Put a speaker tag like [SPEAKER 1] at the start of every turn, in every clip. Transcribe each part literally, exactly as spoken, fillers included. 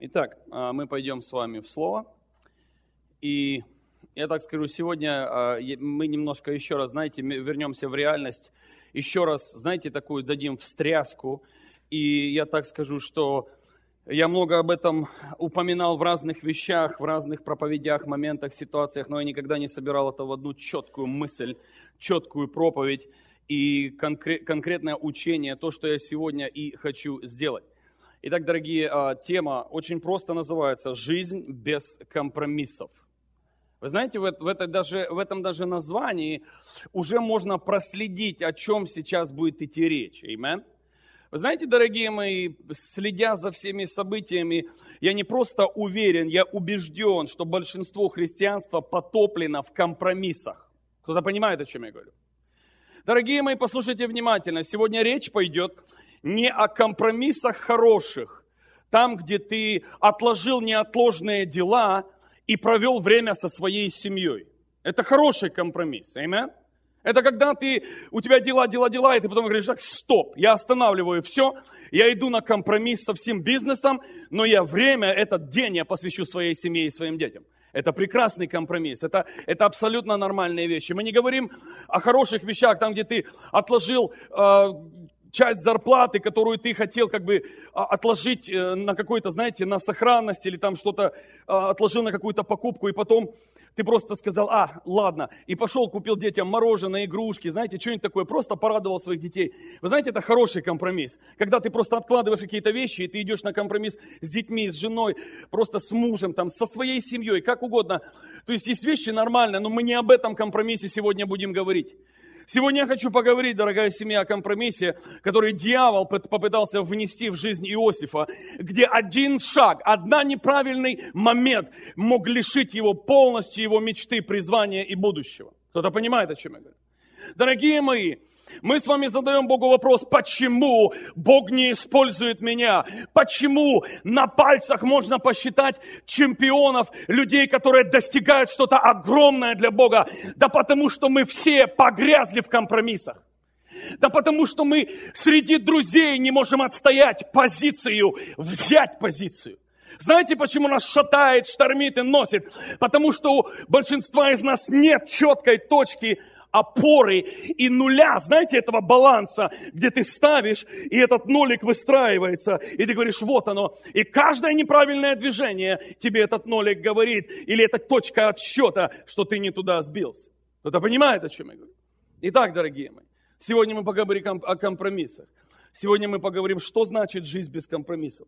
[SPEAKER 1] Итак, мы пойдем с вами в Слово. И я так скажу, сегодня мы немножко еще раз, знаете, вернемся в реальность. Еще раз, знаете, такую дадим встряску. И я так скажу, что я много об этом упоминал в разных вещах, в разных проповедях, моментах, ситуациях, но я никогда не собирал это в одну четкую мысль, четкую проповедь и конкрет, конкретное учение, то, что я сегодня и хочу сделать. Итак, дорогие, тема очень просто называется «Жизнь без компромиссов». Вы знаете, в, в, это даже, в этом даже названии уже можно проследить, о чем сейчас будет идти речь. Amen? Вы знаете, дорогие мои, следя за всеми событиями, я не просто уверен, я убежден, что большинство христианства потоплено в компромиссах. Кто-то понимает, о чем я говорю? Дорогие мои, послушайте внимательно. Сегодня речь пойдет не о компромиссах хороших, там, где ты отложил неотложные дела и провел время со своей семьей. Это хороший компромисс, аминь? Это когда ты, у тебя дела, дела, дела, и ты потом говоришь, так, стоп, я останавливаю все, я иду на компромисс со всем бизнесом, но я время, этот день я посвящу своей семье и своим детям. Это прекрасный компромисс, это, это абсолютно нормальные вещи. Мы не говорим о хороших вещах, там, где ты отложил э, часть зарплаты, которую ты хотел как бы отложить на какой-то, знаете, на сохранность, или там что-то отложил на какую-то покупку, и потом ты просто сказал, а, ладно, и пошел, купил детям мороженое, игрушки, знаете, что-нибудь такое, просто порадовал своих детей. Вы знаете, это хороший компромисс, когда ты просто откладываешь какие-то вещи, и ты идешь на компромисс с детьми, с женой, просто с мужем, там, со своей семьей, как угодно. То есть есть вещи нормальные, но мы не об этом компромиссе сегодня будем говорить. Сегодня я хочу поговорить, дорогая семья, о компромиссе, который дьявол попытался внести в жизнь Иосифа, где один шаг, один неправильный момент мог лишить его полностью его мечты, призвания и будущего. Кто-то понимает, о чем я говорю? Дорогие мои, мы с вами задаем Богу вопрос, почему Бог не использует меня? Почему на пальцах можно посчитать чемпионов, людей, которые достигают что-то огромное для Бога? Да потому что мы все погрязли в компромиссах. Да потому что мы среди друзей не можем отстоять позицию, взять позицию. Знаете, почему нас шатает, штормит и носит? Потому что у большинства из нас нет четкой точки опоры и нуля, знаете, этого баланса, где ты ставишь, и этот нолик выстраивается, и ты говоришь, вот оно. И каждое неправильное движение тебе этот нолик говорит, или эта точка отсчета, что ты не туда сбился. Кто-то понимает, о чем я говорю? Итак, дорогие мои, сегодня мы поговорим о компромиссах. Сегодня мы поговорим, что значит жизнь без компромиссов.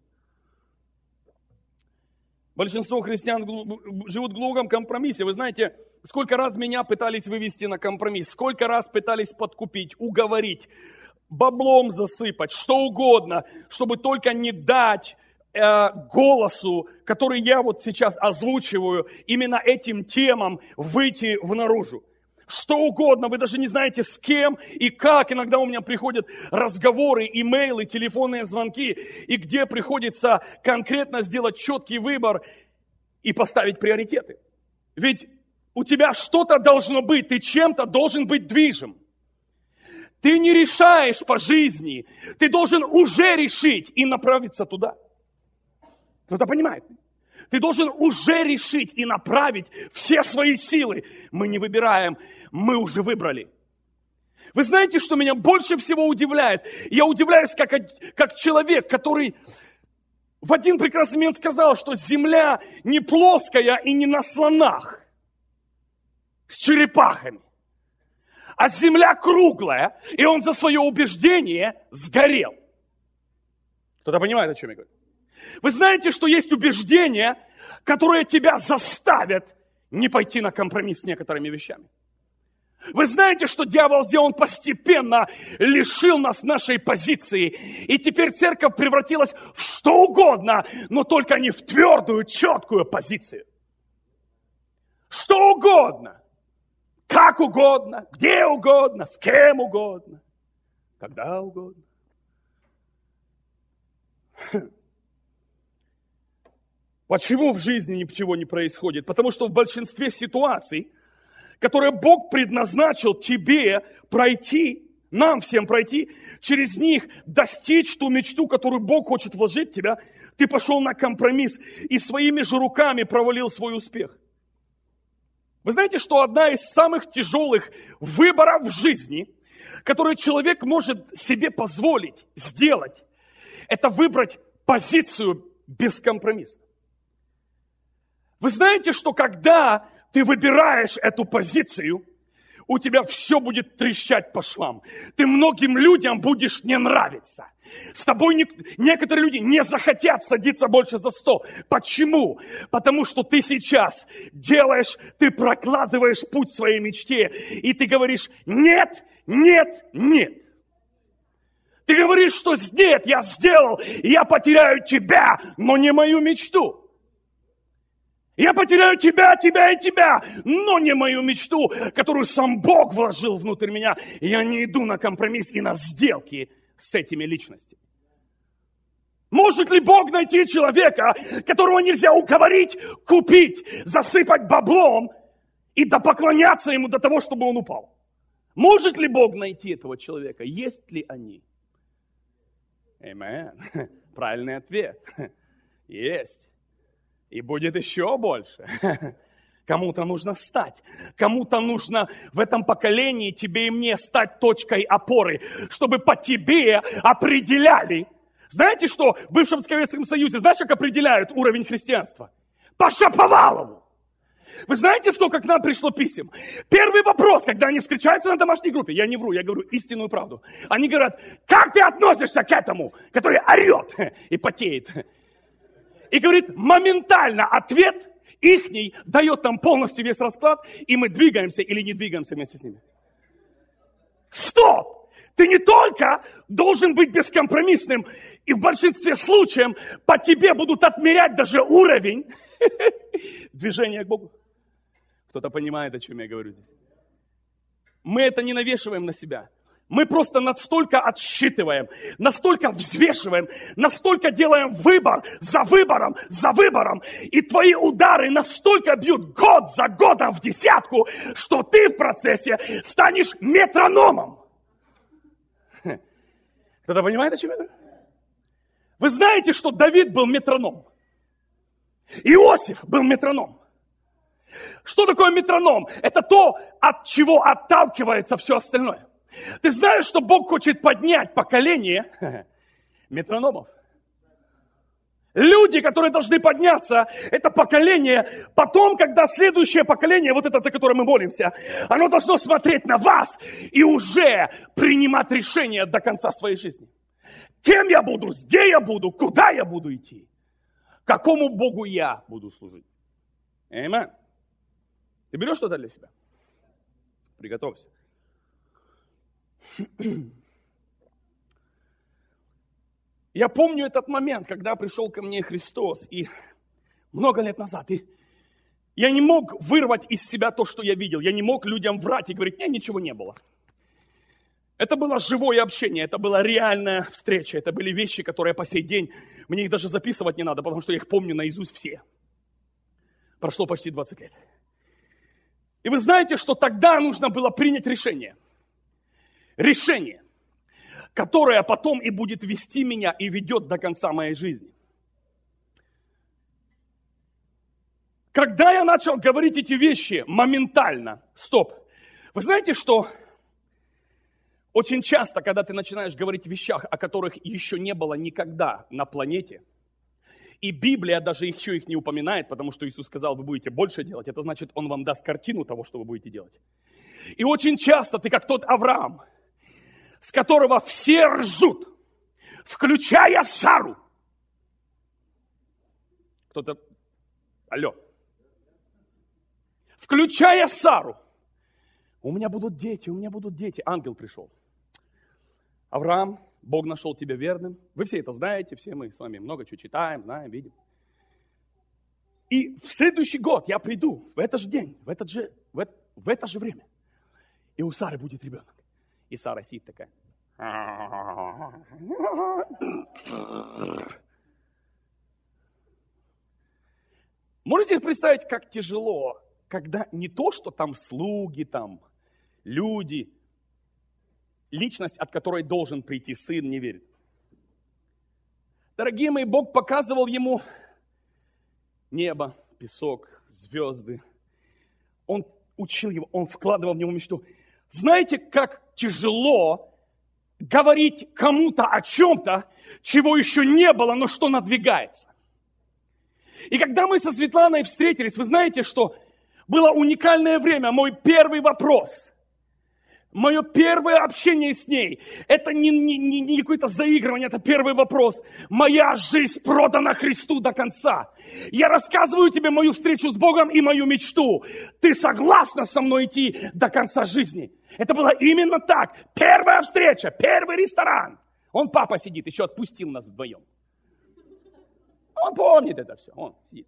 [SPEAKER 1] Большинство христиан живут в глубоком компромиссе. Вы знаете, сколько раз меня пытались вывести на компромисс, сколько раз пытались подкупить, уговорить, баблом засыпать, что угодно, чтобы только не дать э, голосу, который я вот сейчас озвучиваю, именно этим темам выйти в наружу. Что угодно, вы даже не знаете с кем и как. Иногда у меня приходят разговоры, имейлы, телефонные звонки, и где приходится конкретно сделать четкий выбор и поставить приоритеты. Ведь у тебя что-то должно быть, ты чем-то должен быть движим. Ты не решаешь по жизни, ты должен уже решить и направиться туда. Кто-то понимает? Ты должен уже решить и направить все свои силы. Мы не выбираем, мы уже выбрали. Вы знаете, что меня больше всего удивляет? Я удивляюсь, как, как человек, который в один прекрасный момент сказал, что земля не плоская и не на слонах с черепахами, а земля круглая, и он за свое убеждение сгорел. Кто-то понимает, о чем я говорю? Вы знаете, что есть убеждения, которые тебя заставят не пойти на компромисс с некоторыми вещами. Вы знаете, что дьявол сделал, он постепенно лишил нас нашей позиции. И теперь церковь превратилась в что угодно, но только не в твердую, четкую позицию. Что угодно, как угодно, где угодно, с кем угодно, когда угодно. Почему в жизни ничего не происходит? Потому что в большинстве ситуаций, которые Бог предназначил тебе пройти, нам всем пройти, через них достичь ту мечту, которую Бог хочет вложить в тебя,
[SPEAKER 2] Ты пошел на компромисс и своими же руками провалил свой успех. Вы знаете, что одна из самых тяжелых выборов в жизни, которые человек может себе позволить сделать, это выбрать позицию без компромисса. Вы знаете, что когда ты выбираешь эту позицию, у тебя все будет трещать по швам. Ты многим людям будешь не нравиться. С тобой не, некоторые люди не захотят садиться больше за стол. Почему? Потому что ты сейчас делаешь, ты прокладываешь путь своей мечте. И ты говоришь, нет, нет, нет. Ты говоришь, что нет, я сделал, и я потеряю тебя, но не мою мечту. Я потеряю тебя, тебя и тебя, но не мою мечту, которую сам Бог вложил внутрь меня. И я не иду на компромисс и на сделки с этими личностями. Может ли Бог найти человека, которого нельзя уговорить, купить, засыпать баблом и допоклоняться ему до того, чтобы он упал? Может ли Бог найти этого человека? Есть ли они? Аминь. Правильный ответ. Есть. И будет еще больше. Кому-то нужно стать. Кому-то нужно в этом поколении, тебе и мне, стать точкой опоры, чтобы по тебе определяли. Знаете, что в бывшем Советском Союзе, знаешь, как определяют уровень христианства? По Шаповалову. Вы знаете, сколько к нам пришло писем? Первый вопрос, когда они встречаются на домашней группе, я не вру, я говорю истинную правду. Они говорят, как ты относишься к этому, который орет и потеет? И говорит, моментально ответ ихний дает нам полностью весь расклад, и мы двигаемся или не двигаемся вместе с ними. Стоп! Ты не только должен быть бескомпромиссным, и в большинстве случаев по тебе будут отмерять даже уровень движения к Богу. Кто-то понимает, о чем я говорю здесь. Мы это не навешиваем на себя. Мы просто настолько отсчитываем, настолько взвешиваем, настолько делаем выбор за выбором, за выбором. И твои удары настолько бьют год за годом в десятку, что ты в процессе станешь метрономом. Кто-то понимает, о чем я говорю? Вы знаете, что Давид был метроном? Иосиф был метроном. Что такое метроном? Это то, от чего отталкивается все остальное. Ты знаешь, что Бог хочет поднять поколение метрономов? Люди, которые должны подняться, это поколение, потом, когда следующее поколение, вот это, за которое мы молимся, оно должно смотреть на вас и уже принимать решения до конца своей жизни. Кем я буду, где я буду, куда я буду идти, какому Богу я буду служить. Аминь. Ты берешь что-то для себя? Приготовься. Я помню этот момент, когда пришел ко мне Христос, и много лет назад, и я не мог вырвать из себя то, что я видел. Я не мог людям врать и говорить, нет, ничего не было. Это было живое общение, это была реальная встреча, это были вещи, которые по сей день, мне их даже записывать не надо, потому что я их помню наизусть все. Прошло почти двадцать лет. И вы знаете, что тогда нужно было принять решение. Решение, которое потом и будет вести меня и ведет до конца моей жизни. Когда я начал говорить эти вещи моментально, стоп. Вы знаете, что очень часто, когда ты начинаешь говорить о вещах, о которых еще не было никогда на планете, и Библия даже еще их не упоминает, потому что Иисус сказал, вы будете больше делать, это значит, Он вам даст картину того, что вы будете делать. И очень часто ты как тот Авраам, с которого все ржут, включая Сару. Кто-то... Алло. Включая Сару. У меня будут дети, у меня будут дети. Ангел пришел. Авраам, Бог нашел тебя верным. Вы все это знаете, все мы с вами много чего читаем, знаем, видим. И в следующий год я приду, в этот же день, в, этот же, в, это, в это же время. И у Сары будет ребенок. И Сара сидит такая. Можете представить, как тяжело, когда не то, что там слуги, там люди, личность, от которой должен прийти сын, не верит. Дорогие мои, Бог показывал ему небо, песок, звезды. Он учил его, он вкладывал в него мечту. Знаете, как тяжело говорить кому-то о чем-то, чего еще не было, но что надвигается. И когда мы со Светланой встретились, вы знаете, что было уникальное время. Мой первый вопрос, мое первое общение с ней, это не, не, не, не какое-то заигрывание, это первый вопрос. Моя жизнь продана Христу до конца. Я рассказываю тебе мою встречу с Богом и мою мечту. Ты согласна со мной идти до конца жизни? Это было именно так. Первая встреча, первый ресторан. Он, папа, сидит, еще отпустил нас вдвоем. Он помнит это все. Он сидит.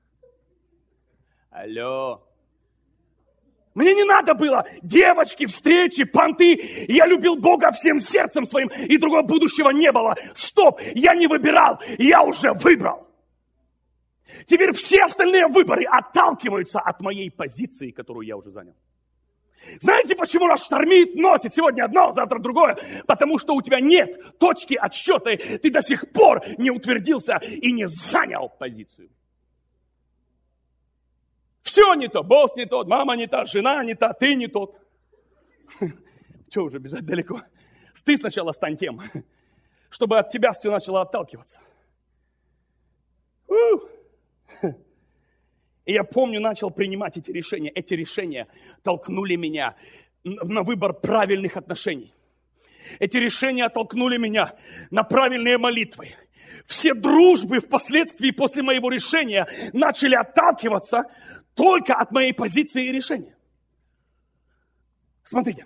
[SPEAKER 2] Алло. Мне не надо было девочки, встречи, понты. Я любил Бога всем сердцем своим, и другого будущего не было. Стоп, я не выбирал, я уже выбрал. Теперь все остальные выборы отталкиваются от моей позиции, которую я уже занял. Знаете, почему нас штормит, носит сегодня одно, завтра другое? Потому что у тебя нет точки отсчета, ты до сих пор не утвердился и не занял позицию. Все не то, босс не тот, мама не та, жена не та, ты не тот. Че уже бежать далеко? Ты сначала стань тем, чтобы от тебя все начало отталкиваться. И я помню, начал принимать эти решения. Эти решения толкнули меня на выбор правильных отношений. Эти решения толкнули меня на правильные молитвы. Все дружбы впоследствии после моего решения начали отталкиваться только от моей позиции и решения. Смотрите.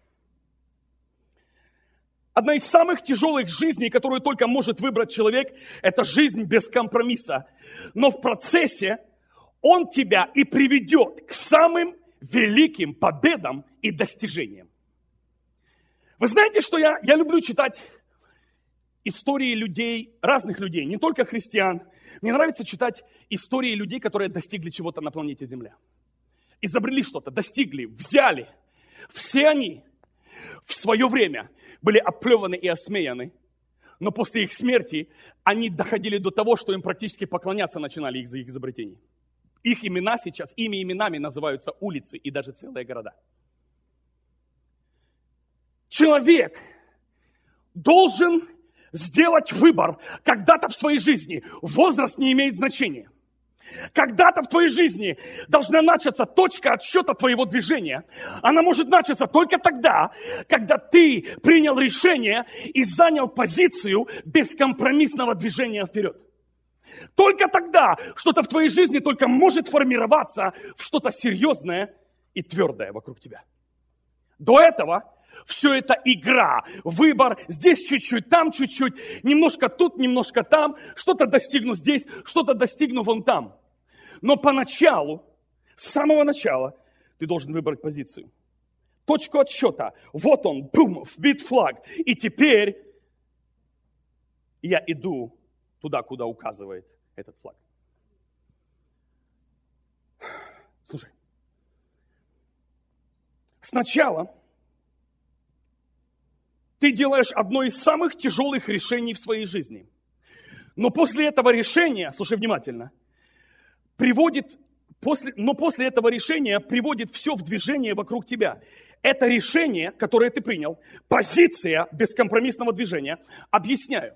[SPEAKER 2] Одна из самых тяжелых жизней, которую только может выбрать человек, это жизнь без компромисса. Но в процессе он тебя и приведет к самым великим победам и достижениям. Вы знаете, что я, я люблю читать истории людей, разных людей, не только христиан. Мне нравится читать истории людей, которые достигли чего-то на планете Земля. Изобрели что-то, достигли, взяли. Все они в свое время были оплеваны и осмеяны, но после их смерти они доходили до того, что им практически поклоняться начинали из-за их изобретений. Их имена сейчас, ими именами называются улицы и даже целые города. Человек должен сделать выбор когда-то в своей жизни. Возраст не имеет значения. Когда-то в твоей жизни должна начаться точка отсчета твоего движения. Она может начаться только тогда, когда ты принял решение и занял позицию бескомпромиссного движения вперед. Только тогда что-то в твоей жизни только может формироваться в что-то серьезное и твердое вокруг тебя. До этого все это игра, выбор, здесь чуть-чуть, там чуть-чуть, немножко тут, немножко там, что-то достигну здесь, что-то достигну вон там. Но поначалу, с самого начала, ты должен выбрать позицию. Точку отсчета. Вот он, бум, вбит флаг. И теперь я иду туда, куда указывает этот флаг. Слушай, сначала ты делаешь одно из самых тяжелых решений в своей жизни. Но после этого решения, слушай внимательно, приводит, после, но после этого решения приводит все в движение вокруг тебя. Это решение, которое ты принял, позиция бескомпромиссного движения. Объясняю.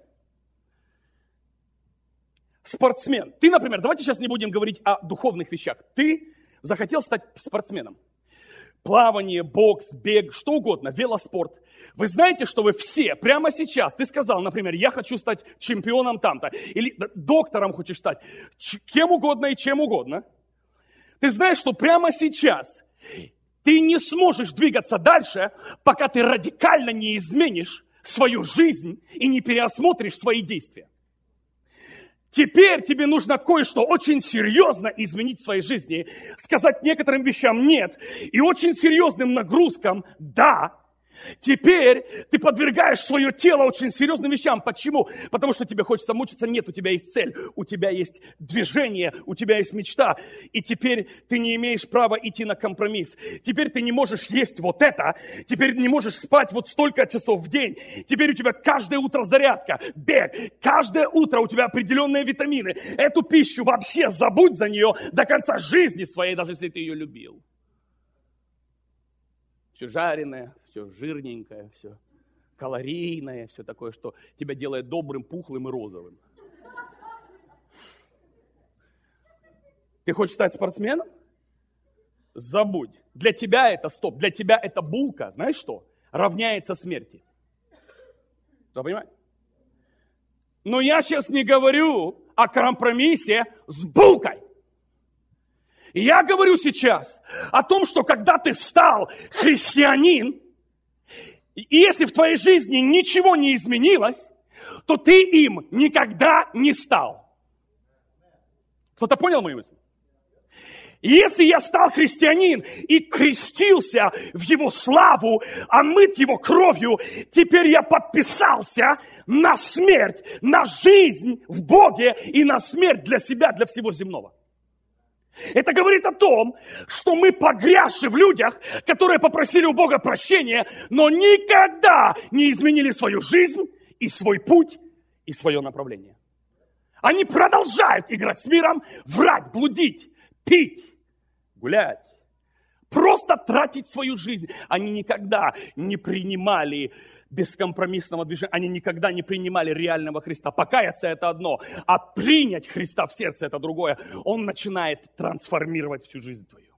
[SPEAKER 2] Спортсмен. Ты, например, давайте сейчас не будем говорить о духовных вещах. Ты захотел стать спортсменом. Плавание, бокс, бег, что угодно, велоспорт. Вы знаете, что вы все прямо сейчас, ты сказал, например, я хочу стать чемпионом там-то, или доктором хочешь стать, кем угодно и чем угодно. Ты знаешь, что прямо сейчас ты не сможешь двигаться дальше, пока ты радикально не изменишь свою жизнь и не переосмотришь свои действия. Теперь тебе нужно кое-что очень серьезно изменить в своей жизни, сказать некоторым вещам нет, и очень серьезным нагрузкам да, Теперь ты подвергаешь свое тело очень серьезным вещам. Почему? Потому что тебе хочется мучиться. Нет, у тебя есть цель, у тебя есть движение, у тебя есть мечта. И теперь ты не имеешь права идти на компромисс. Теперь ты не можешь есть вот это. Теперь не можешь спать вот столько часов в день. Теперь у тебя каждое утро зарядка, бег. Каждое утро у тебя определенные витамины. Эту пищу вообще забудь за нее до конца жизни своей, даже если ты ее любил. Все жареное, все жирненькое, все калорийное, все такое, что тебя делает добрым, пухлым и розовым. Ты хочешь стать спортсменом? Забудь. Для тебя это стоп, для тебя это булка, знаешь что? Равняется смерти. Вы понимаете? Но я сейчас не говорю о компромиссе с булкой. Я говорю сейчас о том, что когда ты стал христианин, и если в твоей жизни ничего не изменилось, то ты им никогда не стал. Кто-то понял мою мысль? Если я стал христианин и крестился в его славу, омыт его кровью, теперь я подписался на смерть, на жизнь в Боге и на смерть для себя, для всего земного. Это говорит о том, что мы погрязши в людях, которые попросили у Бога прощения, но никогда не изменили свою жизнь и свой путь и свое направление. Они продолжают играть с миром, врать, блудить, пить, гулять, просто тратить свою жизнь. Они никогда не принимали бескомпромиссного движения, они никогда не принимали реального Христа. Покаяться – это одно, а принять Христа в сердце – это другое. Он начинает трансформировать всю жизнь твою.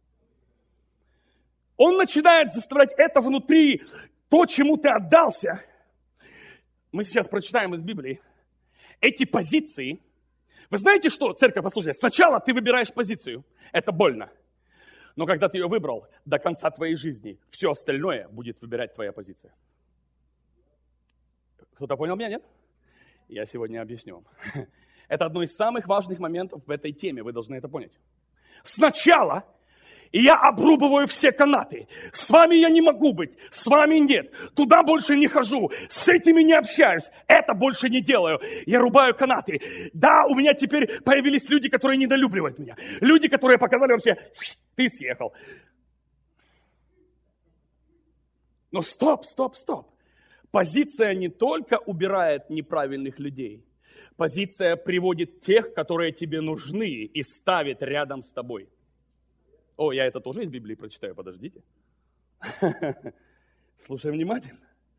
[SPEAKER 2] Он начинает заставлять это внутри, то, чему ты отдался. Мы сейчас прочитаем из Библии эти позиции. Вы знаете что, церковь, послушайте, сначала ты выбираешь позицию, это больно. Но когда ты ее выбрал, до конца твоей жизни все остальное будет выбирать твоя позиция. Кто-то понял меня, нет? Я сегодня объясню вам. Это одно из самых важных моментов в этой теме, вы должны это понять. Сначала я обрубываю все канаты. С вами я не могу быть, с вами нет. Туда больше не хожу, с этими не общаюсь, это больше не делаю. Я рубаю канаты. Да, у меня теперь появились люди, которые недолюбливают меня. Люди, которые показали вообще, ты съехал. Но стоп, стоп, стоп. Позиция не только убирает неправильных людей. Позиция приводит тех, которые тебе нужны, и ставит рядом с тобой. О, я это тоже из Библии прочитаю, подождите. Слушай внимательно.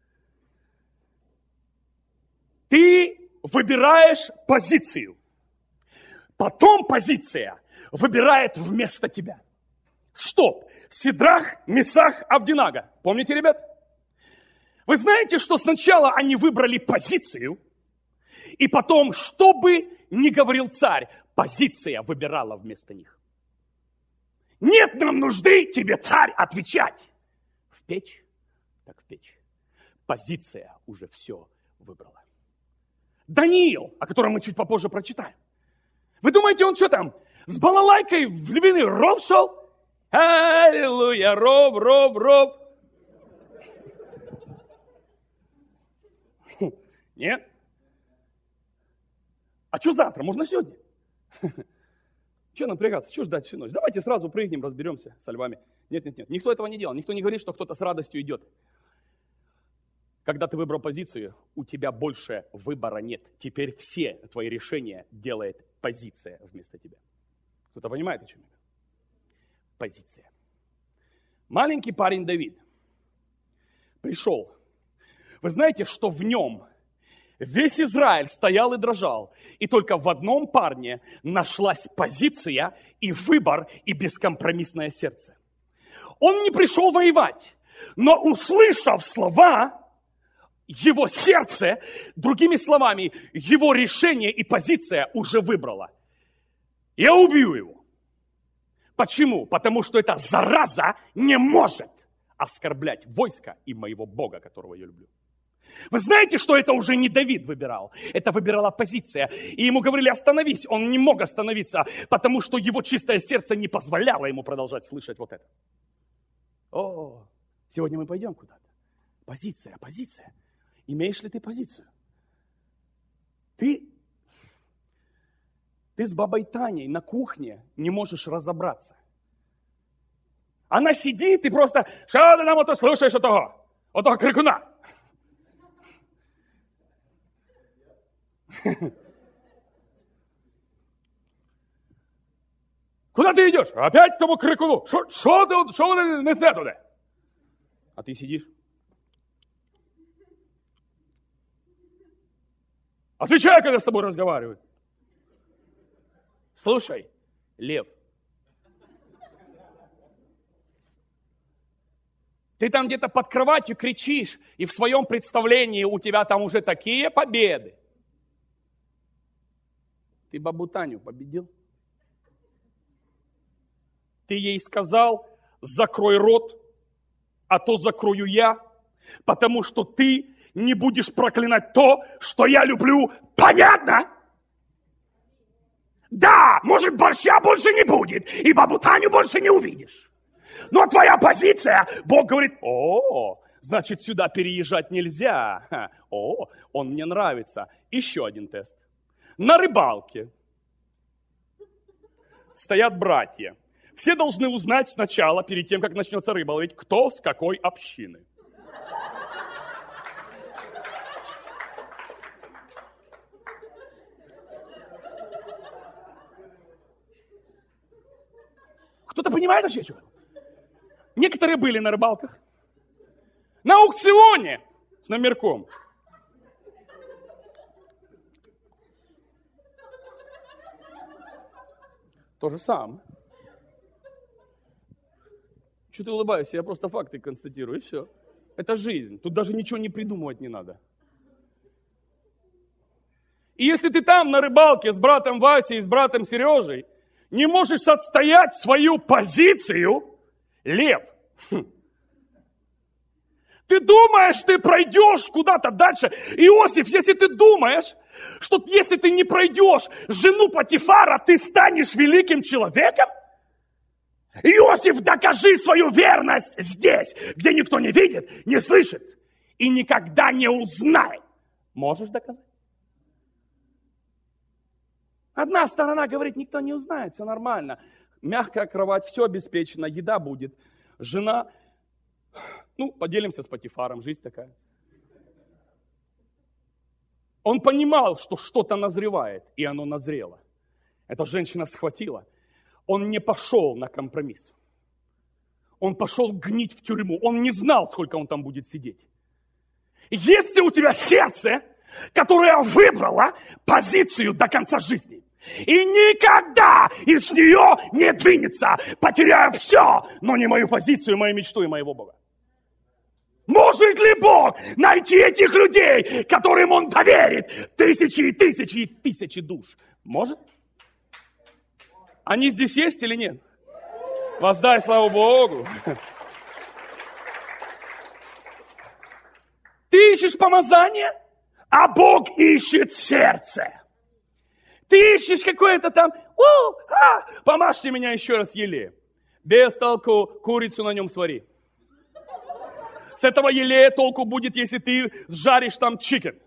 [SPEAKER 2] Ты выбираешь позицию. Потом позиция выбирает вместо тебя. Стоп. Сидрах, Месах, Авдинага. Помните, ребят? Вы знаете, что сначала они выбрали позицию, и потом, что бы ни говорил царь, позиция выбирала вместо них. Нет нам нужды тебе, царь, отвечать. В печь, так в печь. Позиция уже все выбрала. Даниил, о котором мы чуть попозже прочитаем. Вы думаете, он что там, с балалайкой в львиный ров шел? Аллилуйя, ров, ров, ров. Нет? А что завтра? Можно сегодня? Что напрягаться? Что ждать всю ночь? Давайте сразу прыгнем, разберемся со львами. Нет, нет, нет. Никто этого не делал. Никто не говорит, что кто-то с радостью идет. Когда ты выбрал позицию, у тебя больше выбора нет. Теперь все твои решения делает позиция вместо тебя. Кто-то понимает, о чем я? Позиция. Маленький парень Давид пришел. Вы знаете, что в нем весь Израиль стоял и дрожал, и только в одном парне нашлась позиция и выбор, и бескомпромиссное сердце. Он не пришел воевать, но, услышав слова, его сердце, другими словами, его решение и позиция уже выбрала. Я убью его. Почему? Потому что эта зараза не может оскорблять войско и моего Бога, которого я люблю. Вы знаете, что это уже не Давид выбирал, это выбирала позиция. И ему говорили, остановись, он не мог остановиться, потому что его чистое сердце не позволяло ему продолжать слышать вот это. О, сегодня мы пойдем куда-то. Позиция, позиция. Имеешь ли ты позицию? Ты, ты с бабой Таней на кухне не можешь разобраться. Она сидит и просто, що ти нам ото слушаєш отого? Отого крикуна. Куда ты идешь? Опять к тому крикуну. Що, що ти, що вони несе туди? А ты сидишь. Отвечай, когда с тобой разговаривают. Слушай, лев. Ты там где-то под кроватью кричишь, и в своем представлении у тебя там уже такие победы. Ты бабу Таню победил? Ты ей сказал, закрой рот, а то закрою я, потому что ты не будешь проклинать то, что я люблю. Понятно? Да, может, борща больше не будет, и бабу Таню больше не увидишь. Но твоя позиция, Бог говорит, о, значит, сюда переезжать нельзя. О, он мне нравится. Еще один тест. На рыбалке стоят братья. Все должны узнать сначала, перед тем, как начнется рыба ловить, кто с какой общины. Кто-то понимает вообще, что? Некоторые были на рыбалках. На аукционе с номерком. То же самое. Что ты улыбаешься? Я просто факты констатирую, и все. Это жизнь. Тут даже ничего не придумывать не надо. И если ты там на рыбалке с братом Васей и с братом Сережей не можешь отстоять свою позицию, лев, хм. Ты думаешь, ты пройдешь куда-то дальше. Иосиф, если ты думаешь, что если ты не пройдешь жену Потифара, ты станешь великим человеком, Иосиф, докажи свою верность здесь, где никто не видит, не слышит и никогда не узнает. Можешь доказать? Одна сторона говорит, никто не узнает, все нормально. Мягкая кровать, все обеспечено, еда будет. Жена, ну, поделимся с Потифаром, жизнь такая. Он понимал, что что-то назревает, и оно назрело. Эта женщина схватила. Он не пошел на компромисс. Он пошел гнить в тюрьму. Он не знал, сколько он там будет сидеть. Есть ли у тебя сердце, которое выбрало позицию до конца жизни? И никогда из нее не двинется, потеряя все, но не мою позицию, мою мечту и моего Бога. Может ли Бог найти этих людей, которым Он доверит тысячи и тысячи и тысячи душ? Может? Они здесь есть или нет? Воздай славу Богу. Ты ищешь помазание, а Бог ищет сердце. Ты ищешь какое-то там, о, а, помажьте меня еще раз елеем. Без толку курицу на нем свари. С этого елея толку будет, если ты сжаришь там чикен.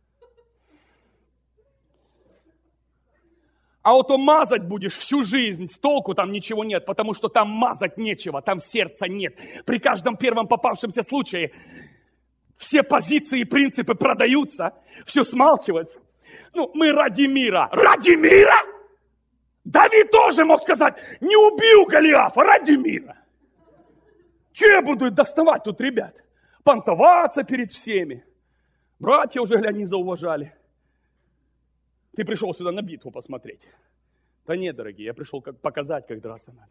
[SPEAKER 2] А вот то мазать будешь всю жизнь, толку там ничего нет, потому что там мазать нечего, там сердца нет. При каждом первом попавшемся случае все позиции и принципы продаются, все смалчивают. Ну, мы ради мира. Ради мира? Давид тоже мог сказать, не убил Голиафа, ради мира. Че я буду доставать тут, ребят? Понтоваться перед всеми. Братья уже, глянь, не зауважали. Ты пришел сюда на битву посмотреть. Да нет, дорогие, я пришел как показать, как драться надо.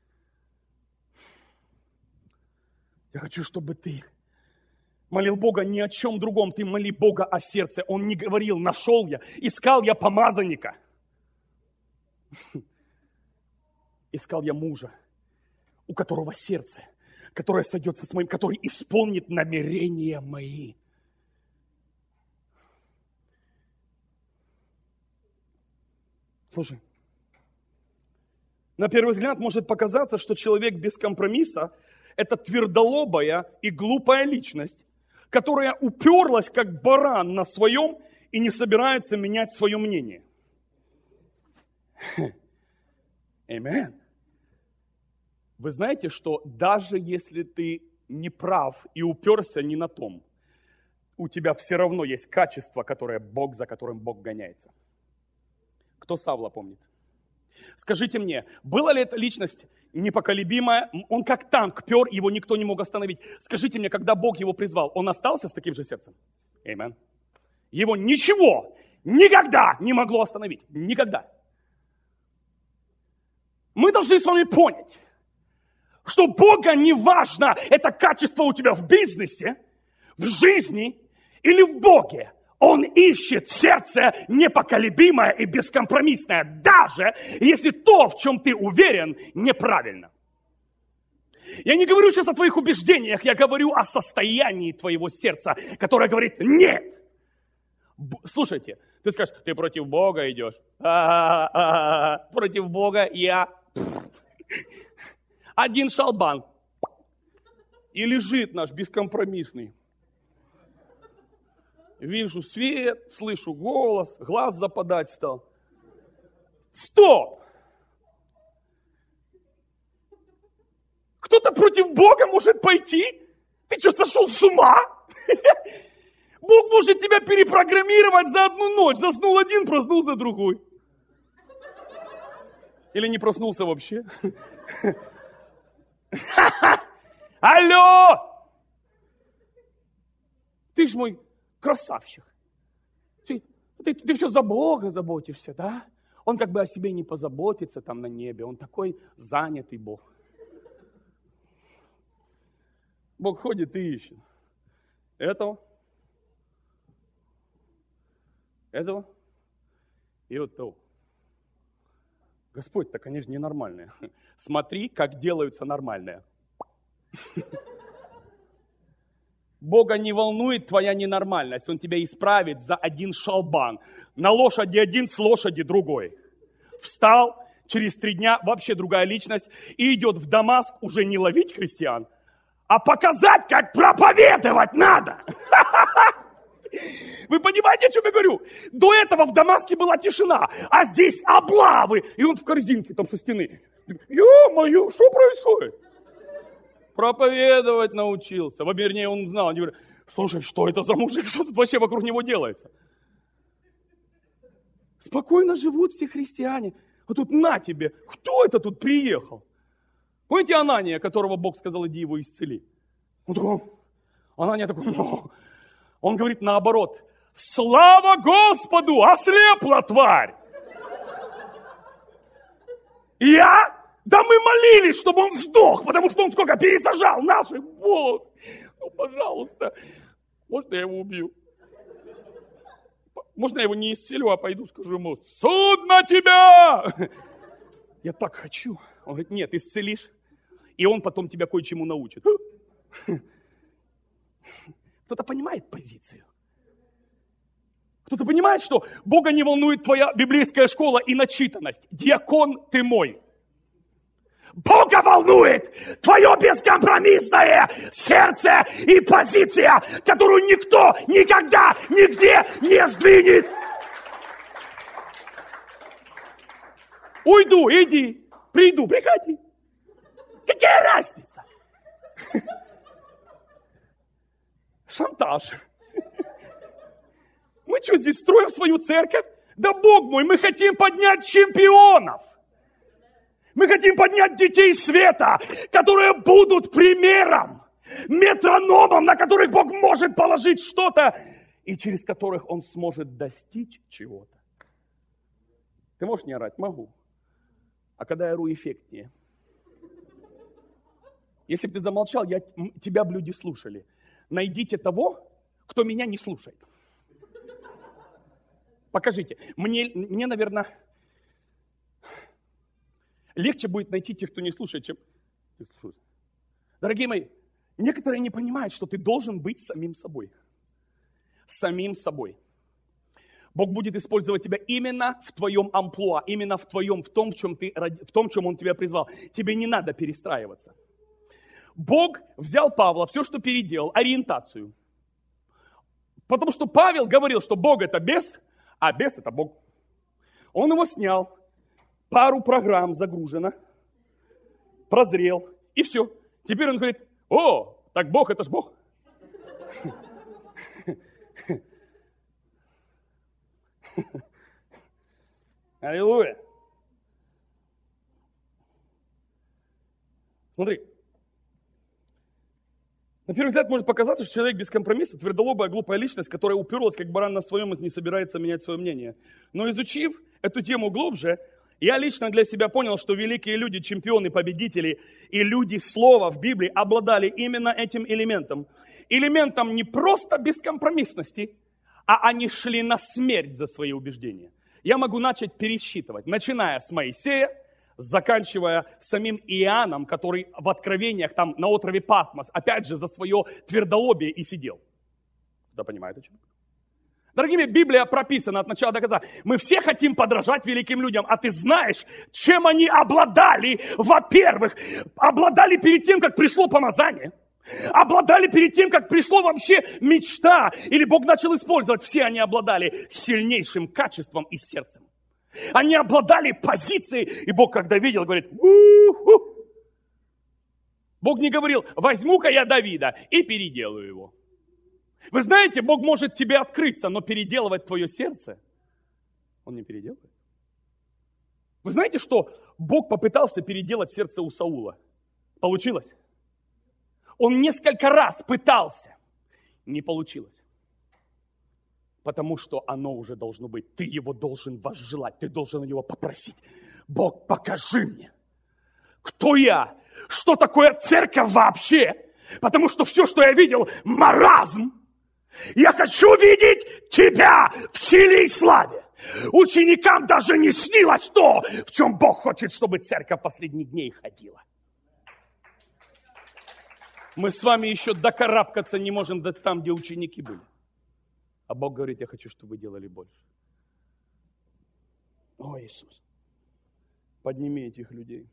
[SPEAKER 2] Я хочу, чтобы ты молил Бога не о чем другом, ты моли Бога о сердце. Он не говорил, нашел я, искал я помазанника. Искал я мужа, у которого сердце, которое сойдется с моим, который исполнит намерения мои. Слушай, на первый взгляд может показаться, что человек без компромисса – это твердолобая и глупая личность, которая уперлась как баран на своем и не собирается менять свое мнение. Аминь. Вы знаете, что даже если ты не прав и уперся не на том, у тебя все равно есть качество, которое Бог, за которым Бог гоняется. Кто Савла помнит? Скажите мне, была ли эта личность непоколебимая? Он как танк пер, его никто не мог остановить. Скажите мне, когда Бог его призвал, он остался с таким же сердцем? Аминь. Его ничего никогда не могло остановить. Никогда. Мы должны с вами понять, что Бога не важно, это качество у тебя в бизнесе, в жизни или в Боге. Он ищет сердце непоколебимое и бескомпромиссное, даже если то, в чем ты уверен, неправильно. Я не говорю сейчас о твоих убеждениях, я говорю о состоянии твоего сердца, которое говорит «нет». Слушайте, ты скажешь, ты против Бога идешь. А-а-а-а-а. Против Бога я... Один шалбан. И лежит наш бескомпромиссный. Вижу свет, слышу голос, глаз западать стал. Стоп! Кто-то против Бога может пойти? Ты что, сошел с ума? Бог может тебя перепрограммировать за одну ночь. Заснул один, проснулся другой. Или не проснулся вообще. Алло! Ты ж мой красавчик. Ты, ты, ты все за Бога заботишься, да? Он как бы о себе не позаботится там на небе. Он такой занятый Бог. Бог ходит и ищет. Этого. Этого. И вот того. Господь-то, конечно, ненормальные. Смотри, как делаются нормальные. Бога не волнует твоя ненормальность. Он тебя исправит за один шалбан. На лошади один, с лошади другой. Встал, через три дня вообще другая личность. И идет в Дамаск уже не ловить христиан, а показать, как проповедовать надо. Вы понимаете, о чем я говорю? До этого в Дамаске была тишина, а здесь облавы. И он в корзинке там со стены. Ё-моё, что происходит? Проповедовать научился. Вернее, он знал. Они говорят, слушай, что это за мужик? Что тут вообще вокруг него делается? Спокойно живут все христиане. А тут на тебе. Кто это тут приехал? Помните Анания, которого Бог сказал, иди его исцели? Он такой, Анания такой, ну... Он говорит наоборот, слава Господу, ослепла тварь. Я? Да мы молились, чтобы он сдох, потому что он сколько пересажал наших. Бог, ну пожалуйста, можно я его убью? Можно я его не исцелю, а пойду скажу ему, суд на тебя! Я так хочу. Он говорит, нет, исцелишь, и он потом тебя кое-чему научит. Кто-то понимает позицию. Кто-то понимает, что Бога не волнует твоя библейская школа и начитанность. Диакон ты мой. Бога волнует твое бескомпромиссное сердце и позиция, которую никто никогда нигде не сдвинет. Уйду, иди. Приду, приходи. Какая разница? Шантаж. Мы что, здесь строим свою церковь? Да Бог мой, мы хотим поднять чемпионов. Мы хотим поднять детей света, которые будут примером, метрономом, на которых Бог может положить что-то, и через которых Он сможет достичь чего-то. Ты можешь не орать? Могу. А когда я ору, эффектнее. Если бы ты замолчал, я, тебя бы люди слушали. Найдите того, кто меня не слушает. Покажите. Мне, мне, наверное, легче будет найти тех, кто не слушает, чем... Дорогие мои, некоторые не понимают, что ты должен быть самим собой. Самим собой. Бог будет использовать тебя именно в твоем амплуа, именно в твоем, в том, в чем, ты, в том, в чем Он тебя призвал. Тебе не надо перестраиваться. Бог взял Павла, все, что переделал, ориентацию. Потому что Павел говорил, что Бог это бес, а бес это Бог. Он его снял, пару программ загружено, прозрел, и все. Теперь он говорит, о, так Бог это ж Бог. Аллилуйя. Смотри. На первый взгляд может показаться, что человек без компромисса, твердолобая, глупая личность, которая уперлась как баран на своем и не собирается менять свое мнение. Но изучив эту тему глубже, я лично для себя понял, что великие люди, чемпионы, победители и люди слова в Библии обладали именно этим элементом. Элементом не просто бескомпромиссности, а они шли на смерть за свои убеждения. Я могу начать пересчитывать, начиная с Моисея, заканчивая самим Иоанном, который в Откровениях там на острове Патмос, опять же, за свое твердолобие и сидел. Кто понимает, о чем? Дорогие мои, Библия прописана от начала до конца. Мы все хотим подражать великим людям, а ты знаешь, чем они обладали, во-первых, обладали перед тем, как пришло помазание, обладали перед тем, как пришло вообще мечта, или Бог начал использовать, все они обладали сильнейшим качеством и сердцем. Они обладали позицией, и Бог, когда видел, говорит, у-ху. Бог не говорил, возьму-ка я Давида и переделаю его. Вы знаете, Бог может тебе открыться, но переделывать твое сердце Он не переделывает. Вы знаете, что Бог попытался переделать сердце у Саула? Получилось? Он несколько раз пытался. Не получилось. Потому что оно уже должно быть. Ты его должен возжелать. Ты должен его попросить. Бог, покажи мне, кто я, что такое церковь вообще. Потому что все, что я видел, маразм. Я хочу видеть тебя в силе и славе. Ученикам даже не снилось то, в чем Бог хочет, чтобы церковь последних дней ходила. Мы с вами еще докарабкаться не можем до там, где ученики были. А Бог говорит, я хочу, чтобы вы делали больше. О, Иисус, подними этих людей.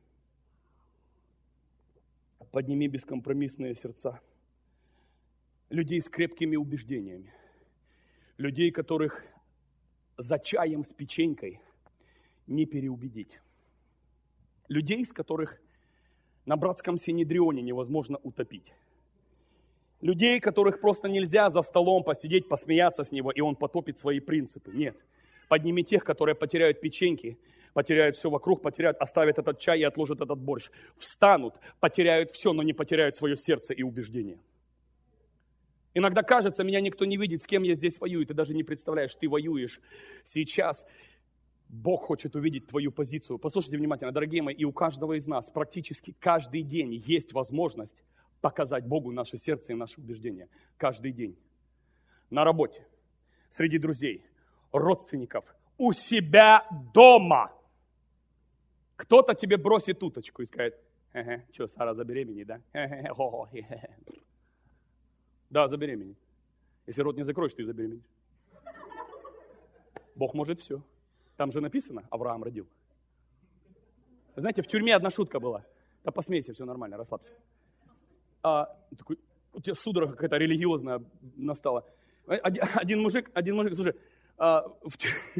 [SPEAKER 2] Подними бескомпромиссные сердца. Людей с крепкими убеждениями. Людей, которых за чаем с печенькой не переубедить. Людей, с которых на братском синедрионе невозможно утопить. Людей, которых просто нельзя за столом посидеть, посмеяться с него, и он потопит свои принципы. Нет. Подними тех, которые потеряют печеньки, потеряют все вокруг, потеряют, оставят этот чай и отложат этот борщ. Встанут, потеряют все, но не потеряют свое сердце и убеждение. Иногда кажется, меня никто не видит, с кем я здесь воюю. Ты даже не представляешь, ты воюешь сейчас. Бог хочет увидеть твою позицию. Послушайте внимательно, дорогие мои, и у каждого из нас практически каждый день есть возможность показать Богу наше сердце и наши убеждения. Каждый день. На работе, среди друзей, родственников, у себя дома. Кто-то тебе бросит уточку и скажет, ага, что, Сара забеременеет, да? Да, забеременеет. Если рот не закроешь, ты забеременеешь. Бог может все. Там же написано, Авраам родил. Знаете, в тюрьме одна шутка была. Да посмейся, все нормально, расслабься. А, такой, у тебя судорога какая-то религиозная настала. Один, один мужик, один мужик, слушай, а, в,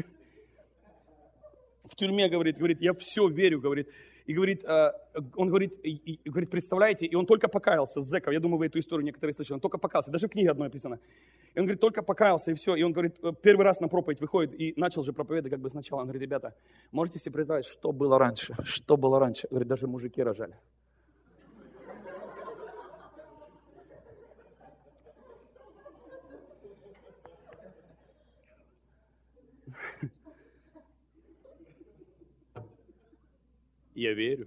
[SPEAKER 2] в тюрьме, говорит, говорит, я все верю, говорит. И говорит, а, он говорит, и, и, говорит, представляете, и он только покаялся с зэков. Я думаю, вы эту историю некоторые слышали. Он только покаялся, даже в книге одной написано. И он говорит, только покаялся, и все. И он говорит, первый раз на проповедь выходит и начал же проповедовать как бы сначала. Он говорит, ребята, можете себе представить, что было раньше? Что было раньше? Говорит, даже мужики рожали. Я верю.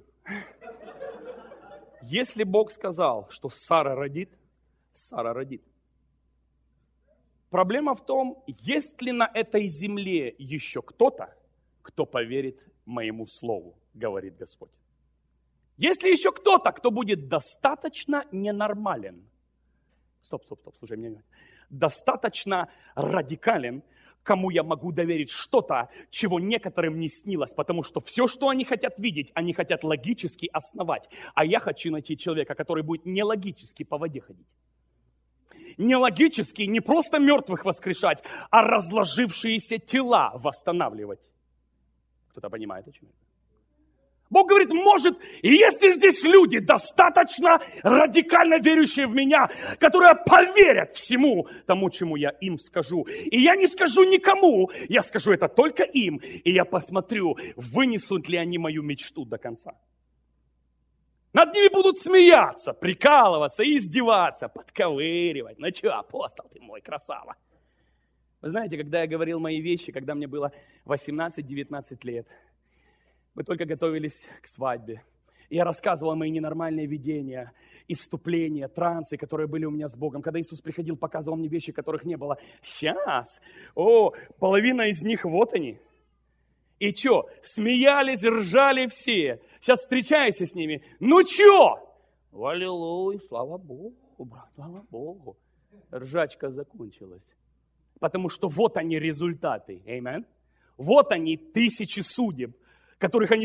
[SPEAKER 2] Если Бог сказал, что Сара родит, Сара родит. Проблема в том, есть ли на этой земле еще кто-то, кто поверит моему слову, говорит Господь. Есть ли еще кто-то, кто будет достаточно ненормален? Стоп, стоп, стоп, слушай меня. Достаточно радикален, кому я могу доверить что-то, чего некоторым не снилось, потому что все, что они хотят видеть, они хотят логически основать. А я хочу найти человека, который будет нелогически по воде ходить. не логически, не просто мертвых воскрешать, а разложившиеся тела восстанавливать. Кто-то понимает, о чем я? Бог говорит, может, и если здесь люди достаточно радикально верующие в меня, которые поверят всему тому, чему я им скажу. И я не скажу никому, я скажу это только им. И я посмотрю, вынесут ли они мою мечту до конца. Над ними будут смеяться, прикалываться, издеваться, подковыривать. Ну что, апостол ты мой, красава. Вы знаете, когда я говорил мои вещи, когда мне было восемнадцать-девятнадцать лет, мы только готовились к свадьбе. Я рассказывал мои ненормальные видения, исступления, трансы, которые были у меня с Богом. Когда Иисус приходил, показывал мне вещи, которых не было. Сейчас, о, половина из них, вот они. И что, смеялись, ржали все. Сейчас встречайся с ними. Ну что? Аллилуйя, слава Богу, брат, слава Богу. Ржачка закончилась. Потому что вот они результаты. Аминь. Вот они тысячи судеб, которых они...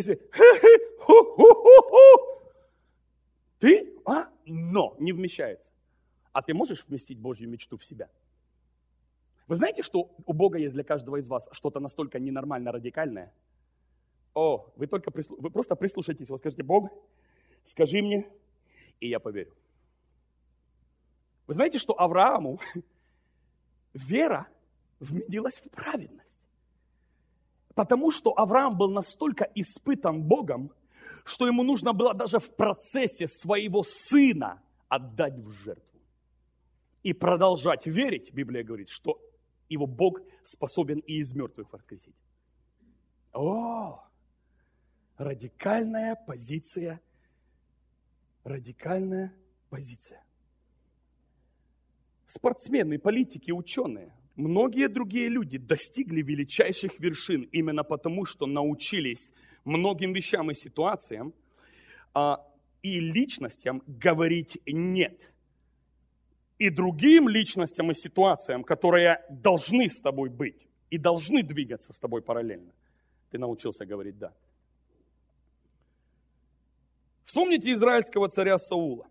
[SPEAKER 2] Ты, а? Но не вмещается. А ты можешь вместить Божью мечту в себя? Вы знаете, что у Бога есть для каждого из вас что-то настолько ненормально радикальное? О, вы только прислу... вы просто прислушайтесь, вы скажете, Бог, скажи мне, и я поверю. Вы знаете, что Аврааму вера вменилась в праведность? Потому что Авраам был настолько испытан Богом, что ему нужно было даже в процессе своего сына отдать в жертву. И продолжать верить, Библия говорит, что его Бог способен и из мертвых воскресить. О, радикальная позиция, радикальная позиция. Спортсмены, политики, ученые, многие другие люди достигли величайших вершин именно потому, что научились многим вещам и ситуациям а, и личностям говорить «нет». И другим личностям и ситуациям, которые должны с тобой быть и должны двигаться с тобой параллельно, ты научился говорить «да». Вспомните израильского царя Саула.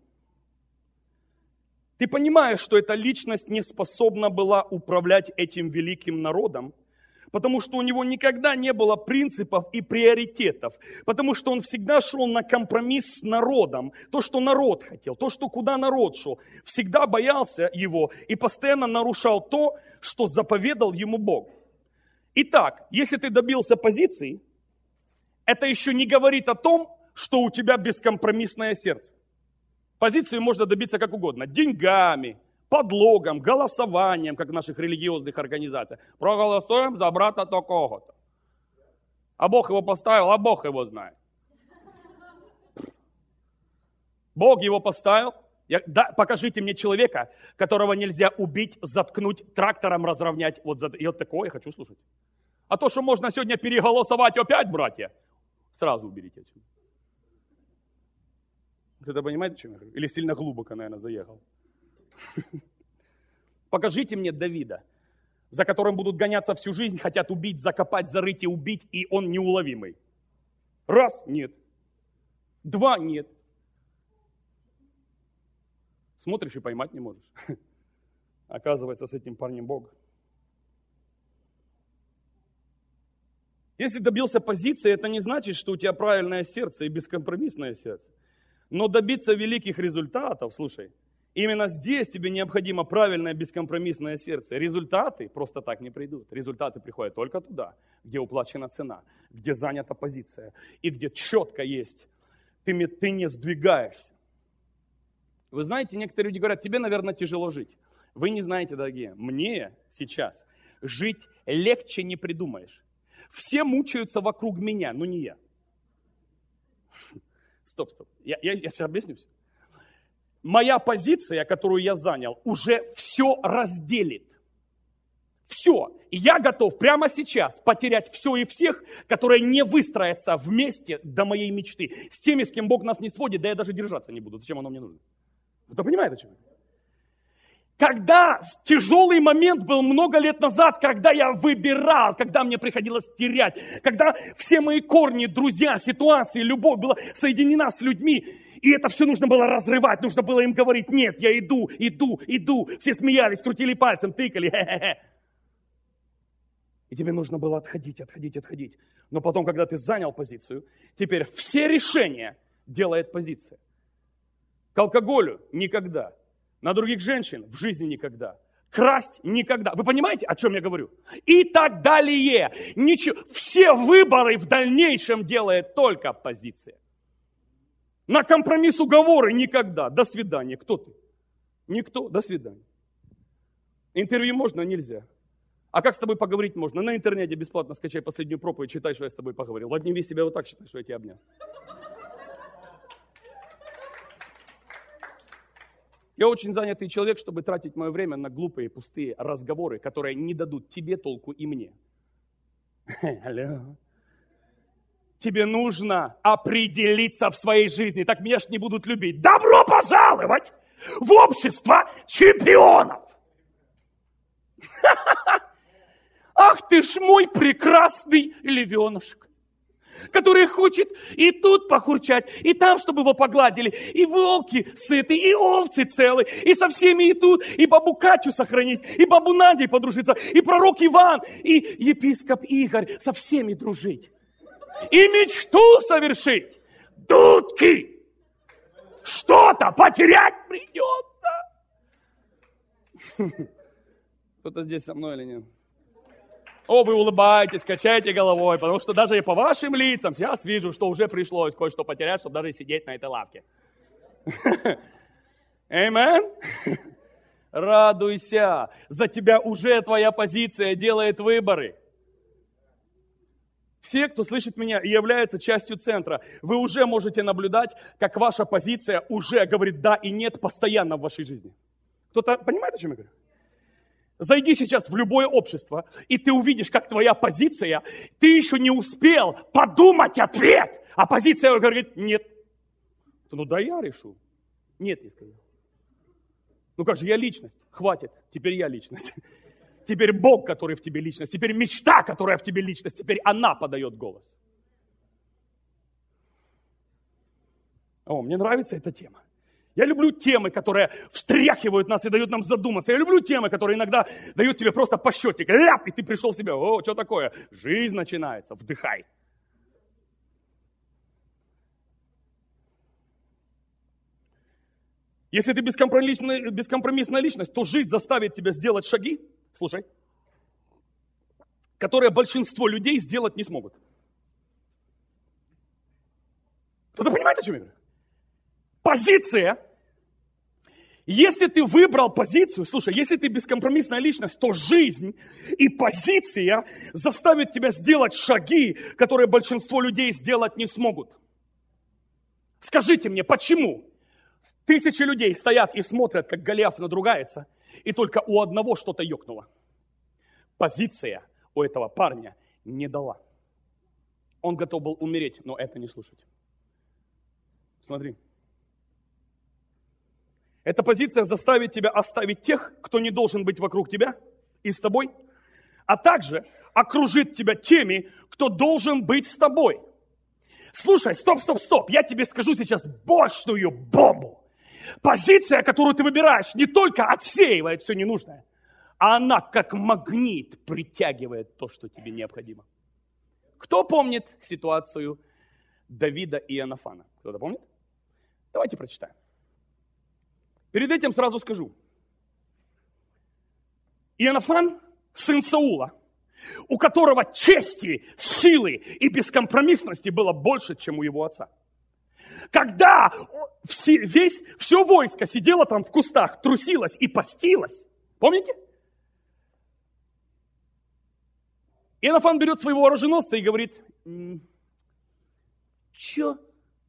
[SPEAKER 2] Ты понимаешь, что эта личность не способна была управлять этим великим народом, потому что у него никогда не было принципов и приоритетов, потому что он всегда шел на компромисс с народом, то, что народ хотел, то, что куда народ шел, всегда боялся его и постоянно нарушал то, что заповедал ему Бог. Итак, если ты добился позиции, это еще не говорит о том, что у тебя бескомпромиссное сердце. Позицию можно добиться как угодно. Деньгами, подлогом, голосованием, как в наших религиозных организациях. Проголосуем за брата такого-то. А Бог его поставил, а Бог его знает. Бог его поставил. Я, да, покажите мне человека, которого нельзя убить, заткнуть, трактором разровнять. Вот, за, и вот такое я хочу слушать. А то, что можно сегодня переголосовать опять, братья, сразу уберите отсюда. Кто-то понимает, о чем я говорю? Или сильно глубоко, наверное, заехал. Покажите мне Давида, за которым будут гоняться всю жизнь, хотят убить, закопать, зарыть и убить, и он неуловимый. Раз, нет. Два, нет. Смотришь и поймать не можешь. Оказывается, с этим парнем Бог. Если добился позиции, это не значит, что у тебя правильное сердце и бескомпромиссное сердце. Но добиться великих результатов, слушай, именно здесь тебе необходимо правильное бескомпромиссное сердце. Результаты просто так не придут. Результаты приходят только туда, где уплачена цена, где занята позиция и где четко есть. Ты, ты не сдвигаешься. Вы знаете, некоторые люди говорят, тебе, наверное, тяжело жить. Вы не знаете, дорогие, мне сейчас жить легче не придумаешь. Все мучаются вокруг меня, но не я. Стоп, стоп. Я, я, я сейчас объясню все. Моя позиция, которую я занял, уже все разделит. Все. И я готов прямо сейчас потерять все и всех, которые не выстроятся вместе до моей мечты. С теми, с кем Бог нас не сводит, да я даже держаться не буду. Зачем оно мне нужно? Вы понимаете, о чем я? Когда тяжелый момент был много лет назад, когда я выбирал, когда мне приходилось терять, когда все мои корни, друзья, ситуации, любовь была соединена с людьми, И это все нужно было разрывать, нужно было им говорить: нет, я иду, иду, иду. Все смеялись, крутили пальцем, тыкали. Хе-хе-хе. И тебе нужно было отходить, отходить, отходить. Но потом, когда ты занял позицию, теперь все решения делает позиция. К алкоголю никогда. На других женщин в жизни никогда. Красть никогда. Вы понимаете, о чем я говорю? И так далее. Ничего. Все выборы в дальнейшем делает только позиция. На компромисс, уговоры никогда. До свидания. Кто ты? Никто. До свидания. Интервью можно, нельзя. А как с тобой поговорить можно? На интернете бесплатно скачай последнюю проповедь, читай, что я с тобой поговорил. Обними себя вот так, считай, что я тебя обнял. Я очень занятый человек, чтобы тратить мое время на глупые, пустые разговоры, которые не дадут тебе толку и мне. Алло. Тебе нужно определиться в своей жизни. Так меня ж не будут любить. Добро пожаловать в общество чемпионов! Ах ты ж мой прекрасный львенушек, который хочет и тут похурчать, и там, чтобы его погладили, и волки сыты, и овцы целы, и со всеми и тут, и бабу Катю сохранить, и бабу Надей подружиться, и пророк Иван, и епископ Игорь, со всеми дружить. И мечту совершить. Дудки! Что-то потерять придется. Кто-то здесь со мной или нет? О, вы улыбаетесь, качаете головой, потому что даже и по вашим лицам сейчас вижу, что уже пришлось кое-что потерять, чтобы даже сидеть на этой лавке. Аминь. Радуйся, за тебя уже твоя позиция делает выборы. Все, кто слышит меня и является частью центра, вы уже можете наблюдать, как ваша позиция уже говорит да и нет постоянно в вашей жизни. Кто-то понимает, о чем я говорю? Зайди сейчас в любое общество, и ты увидишь, как твоя позиция, ты еще не успел подумать ответ, а позиция говорит нет. Ну да, я решу. Нет, я сказал. Ну как же, я личность. Хватит, теперь я личность. Теперь Бог, который в тебе личность. Теперь мечта, которая в тебе личность. Теперь она подает голос. О, мне нравится эта тема. Я люблю темы, которые встряхивают нас и дают нам задуматься. Я люблю темы, которые иногда дают тебе просто пощечник. Ляп, и ты пришел в себя. О, что такое? Жизнь начинается. Вдыхай. Если ты бескомпромиссная, бескомпромиссная личность, то жизнь заставит тебя сделать шаги, слушай, которые большинство людей сделать не смогут. Кто-то понимает, о чем я говорю? Позиция. Если ты выбрал позицию, слушай, если ты бескомпромиссная личность, то жизнь и позиция заставят тебя сделать шаги, которые большинство людей сделать не смогут. Скажите мне, почему? Тысячи людей стоят и смотрят, как Голиаф надругается, и только у одного что-то ёкнуло. Позиция у этого парня не дала. Он готов был умереть, но это не слушать. Смотри. Эта позиция заставит тебя оставить тех, кто не должен быть вокруг тебя и с тобой, а также окружит тебя теми, кто должен быть с тобой. Слушай, стоп, стоп, стоп, я тебе скажу сейчас мощную бомбу. Позиция, которую ты выбираешь, не только отсеивает все ненужное, а она как магнит притягивает то, что тебе необходимо. Кто помнит ситуацию Давида и Иоаннафана? Кто-то помнит? Давайте прочитаем. Перед этим сразу скажу. Иоаннафан, сын Саула, у которого чести, силы и бескомпромиссности было больше, чем у его отца. Когда все, весь, все войско сидело там в кустах, трусилось и постилось, помните? Иоаннафан берет своего оруженосца и говорит: Че?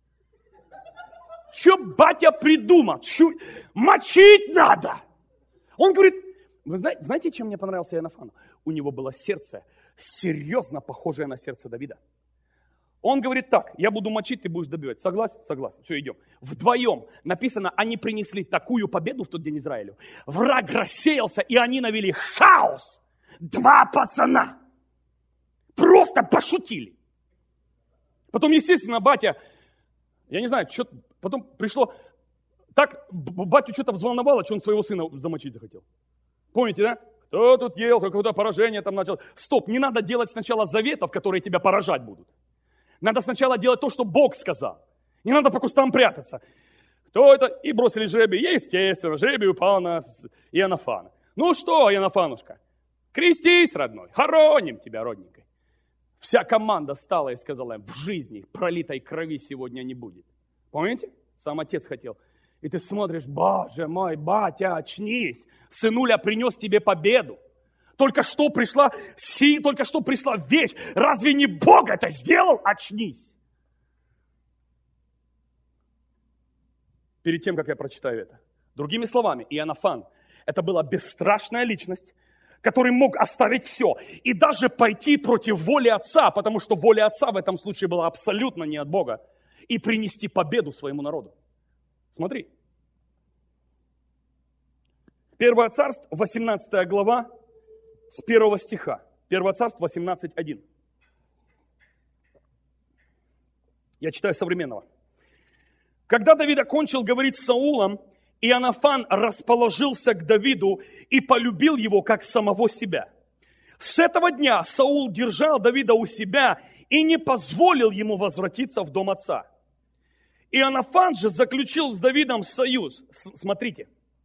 [SPEAKER 2] Че батя придумал? Че? Мочить надо! Он говорит, вы знаете, знаете, чем мне понравился Иоаннафан? У него было сердце серьезно похожее на сердце Давида. Он говорит так: я буду мочить, ты будешь добивать. Согласен? Согласен. Все, идем. Вдвоем написано, они принесли такую победу в тот день Израилю. Враг рассеялся, и они навели хаос. Два пацана просто пошутили. Потом, естественно, батя Я не знаю, что потом пришло, так батю что-то взволновало, что он своего сына замочить захотел. Помните, да? Кто тут ел, какое-то поражение там начал. Стоп, не надо делать сначала заветов, которые тебя поражать будут. Надо сначала делать то, что Бог сказал. Не надо по кустам прятаться. Кто это? И бросили жребий. Естественно, жребий упал на Иоаннафана. Ну что, Иоаннафанушка, крестись, родной, хороним тебя, родненькой. Вся команда встала и сказала им, в жизни пролитой крови сегодня не будет. Помните? Сам отец хотел. И ты смотришь, боже мой, батя, очнись. Сынуля принес тебе победу. Только что пришла си, только что пришла вещь. Разве не Бог это сделал? Очнись. Перед тем, как я прочитаю это. Другими словами, Иоаннафан, это была бесстрашная личность, который мог оставить все и даже пойти против воли отца, потому что воля отца в этом случае была абсолютно не от Бога, и принести победу своему народу. Смотри. Первое царство, восемнадцатая глава, с первого стиха. Первое царство, восемнадцать один. Я читаю современного. Когда Давид окончил говорить с Саулом, Иоаннафан расположился к Давиду и полюбил его, как самого себя. С этого дня Саул держал Давида у себя и не позволил ему возвратиться в дом отца. Иоаннафан же заключил с Давидом союз. Смотрите.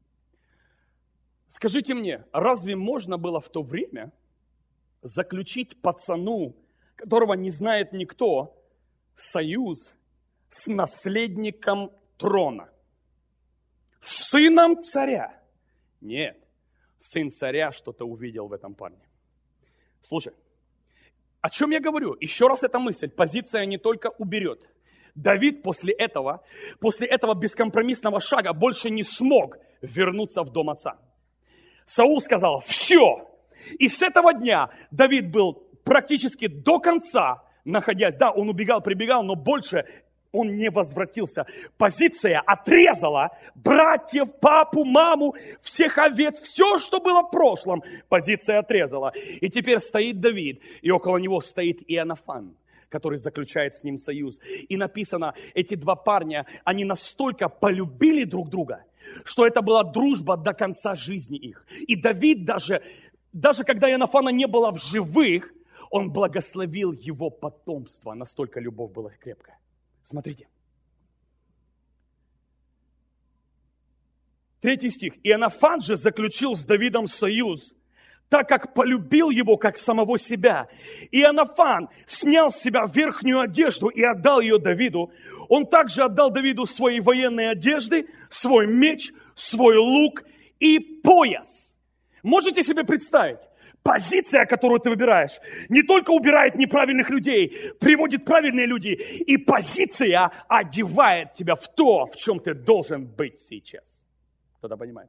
[SPEAKER 2] Скажите мне, разве можно было в то время заключить пацану, которого не знает никто, союз с наследником трона? С сыном царя? Нет. Сын царя что-то увидел в этом парне. Слушай, о чем я говорю? Еще раз эта мысль. Позиция не только уберет. Давид после этого, после этого бескомпромиссного шага больше не смог вернуться в дом отца. Саул сказал, все. И с этого дня Давид был практически до конца, находясь, да, он убегал, прибегал, но больше он не возвратился. Позиция отрезала братьев, папу, маму, всех овец, все, что было в прошлом, позиция отрезала. И теперь стоит Давид, и около него стоит Иоаннафан, который заключает с ним союз. И написано, эти два парня, они настолько полюбили друг друга, что это была дружба до конца жизни их. И Давид даже, даже когда Иоаннафана не было в живых, он благословил его потомство. Настолько любовь была крепкая. Смотрите. Третий стих. Иоаннафан же заключил с Давидом союз, так как полюбил его, как самого себя. Иоаннафан снял с себя верхнюю одежду и отдал ее Давиду. Он также отдал Давиду свои военные одежды, свой меч, свой лук и пояс. Можете себе представить? Позиция, которую ты выбираешь, не только убирает неправильных людей, приводит правильные люди. И позиция одевает тебя в то, в чем ты должен быть сейчас. Кто-то понимает?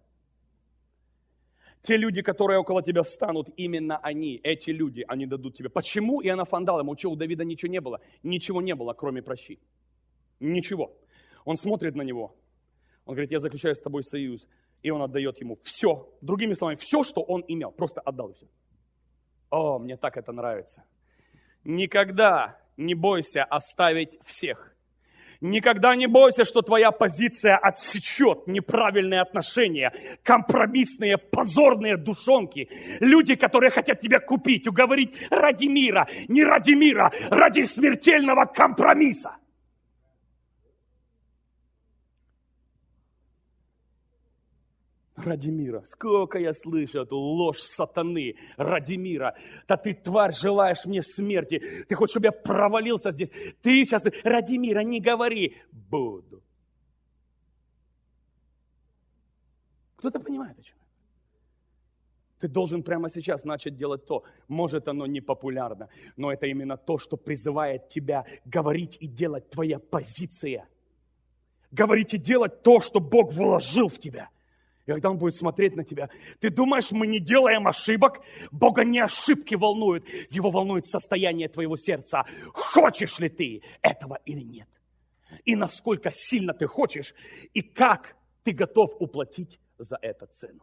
[SPEAKER 2] Те люди, которые около тебя станут, именно они, эти люди, они дадут тебе. Почему Иоаннафан дал ему? Что, у Давида ничего не было? Ничего не было, кроме прощи. Ничего. Он смотрит на него. Он говорит, я заключаю с тобой союз. И он отдает ему все. Другими словами, все, что он имел. Просто отдал все. О, мне так это нравится. Никогда не бойся оставить всех. Никогда не бойся, что твоя позиция отсечет неправильные отношения, компромиссные, позорные душонки. Люди, которые хотят тебя купить, уговорить ради мира, не ради мира, ради смертельного компромисса. Ради мира. Сколько я слышу эту ложь сатаны. Ради мира. Да ты, тварь, желаешь мне смерти. Ты хочешь, чтобы я провалился здесь. Ты сейчас... Ради мира не говори. Буду. Кто-то понимает, о чем я? Ты должен прямо сейчас начать делать то. Может, оно не популярно, но это именно то, что призывает тебя говорить и делать твоя позиция. Говорить и делать то, что Бог вложил в тебя. И когда Он будет смотреть на тебя, ты думаешь, мы не делаем ошибок? Бога не ошибки волнуют, Его волнует состояние твоего сердца. Хочешь ли ты этого или нет? И насколько сильно ты хочешь, и как ты готов уплатить за это цену.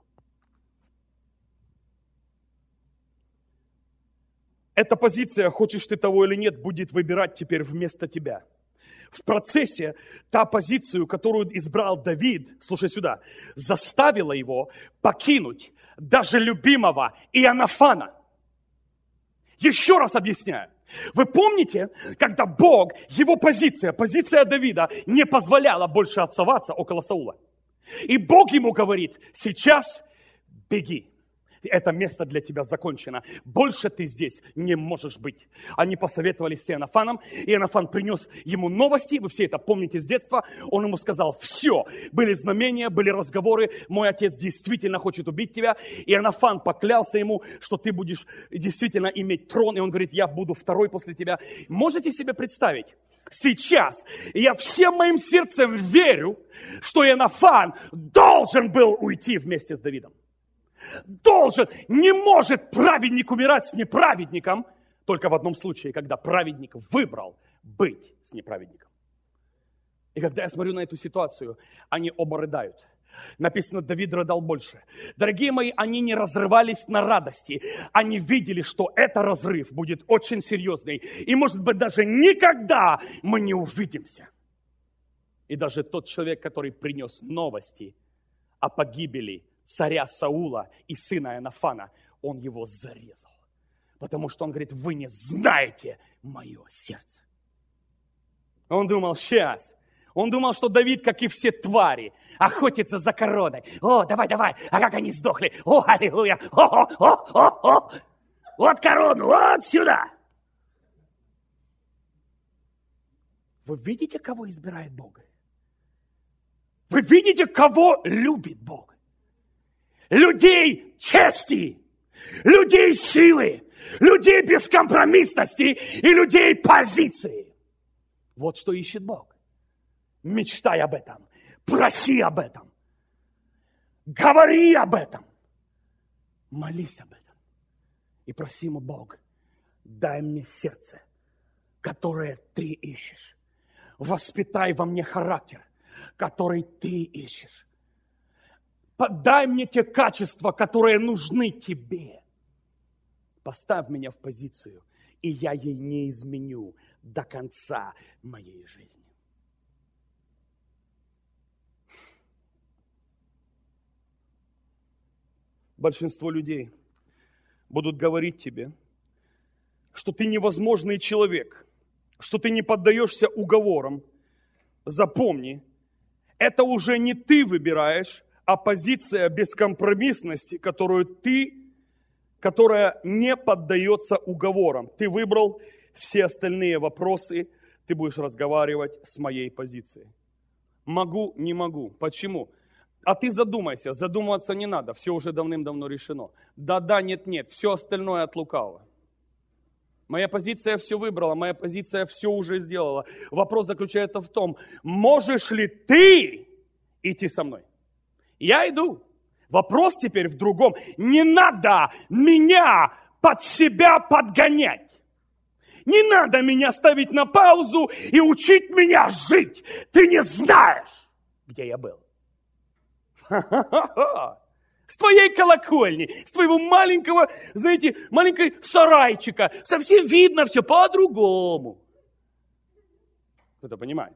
[SPEAKER 2] Эта позиция, хочешь ты того или нет, будет выбирать теперь вместо тебя. В процессе та позицию, которую избрал Давид, слушай сюда, заставила его покинуть даже любимого Иоаннафана. Еще раз объясняю. Вы помните, когда Бог, его позиция, позиция Давида не позволяла больше отсоваться около Саула. И Бог ему говорит, сейчас беги. Это место для тебя закончено. Больше ты здесь не можешь быть. Они посоветовались с Иоаннафаном. Иоаннафан принес ему новости. Вы все это помните с детства. Он ему сказал, все. Были знамения, были разговоры. Мой отец действительно хочет убить тебя. Иоаннафан поклялся ему, что ты будешь действительно иметь трон. И он говорит, я буду второй после тебя. Можете себе представить? Сейчас я всем моим сердцем верю, что Иоаннафан должен был уйти вместе с Давидом. Должен, не может праведник умирать с неправедником, только в одном случае, когда праведник выбрал быть с неправедником. И когда я смотрю на эту ситуацию, они оба рыдают. Написано, Давид рыдал больше. Дорогие мои, они не разрывались на радости. Они видели, что это разрыв будет очень серьезный. И, может быть, даже никогда мы не увидимся. И даже тот человек, который принес новости о погибели царя Саула и сына Иоаннафана, он его зарезал. Потому что он говорит, вы не знаете мое сердце. Он думал, сейчас. Он думал, что Давид, как и все твари, охотится за короной. О, давай, давай, а как они сдохли? О, аллилуйя, о, о, о, о, о. Вот корону, вот сюда. Вы видите, кого избирает Бог? Вы видите, кого любит Бог? Людей чести, людей силы, людей бескомпромиссности и людей позиции. Вот что ищет Бог. Мечтай об этом, проси об этом, говори об этом, молись об этом. И проси ему, Бог, дай мне сердце, которое ты ищешь. Воспитай во мне характер, который ты ищешь. Дай мне те качества, которые нужны тебе. Поставь меня в позицию, и я ей не изменю до конца моей жизни. Большинство людей будут говорить тебе, что ты невозможный человек, что ты не поддаешься уговорам. Запомни, это уже не ты выбираешь, а позиция бескомпромиссности, которую ты, которая не поддается уговорам. Ты выбрал все остальные вопросы, ты будешь разговаривать с моей позицией. Могу, не могу. Почему? А ты задумайся, задумываться не надо, все уже давным-давно решено. Да-да, нет-нет, все остальное от лукавого. Моя позиция все выбрала, моя позиция все уже сделала. Вопрос заключается в том, можешь ли ты идти со мной? Я иду. Вопрос теперь в другом. Не надо меня под себя подгонять. Не надо меня ставить на паузу и учить меня жить. Ты не знаешь, где я был. Ха-ха-ха-ха. С твоей колокольни, с твоего маленького, знаете, маленькой сарайчика. Совсем видно все по-другому. Кто-то понимает?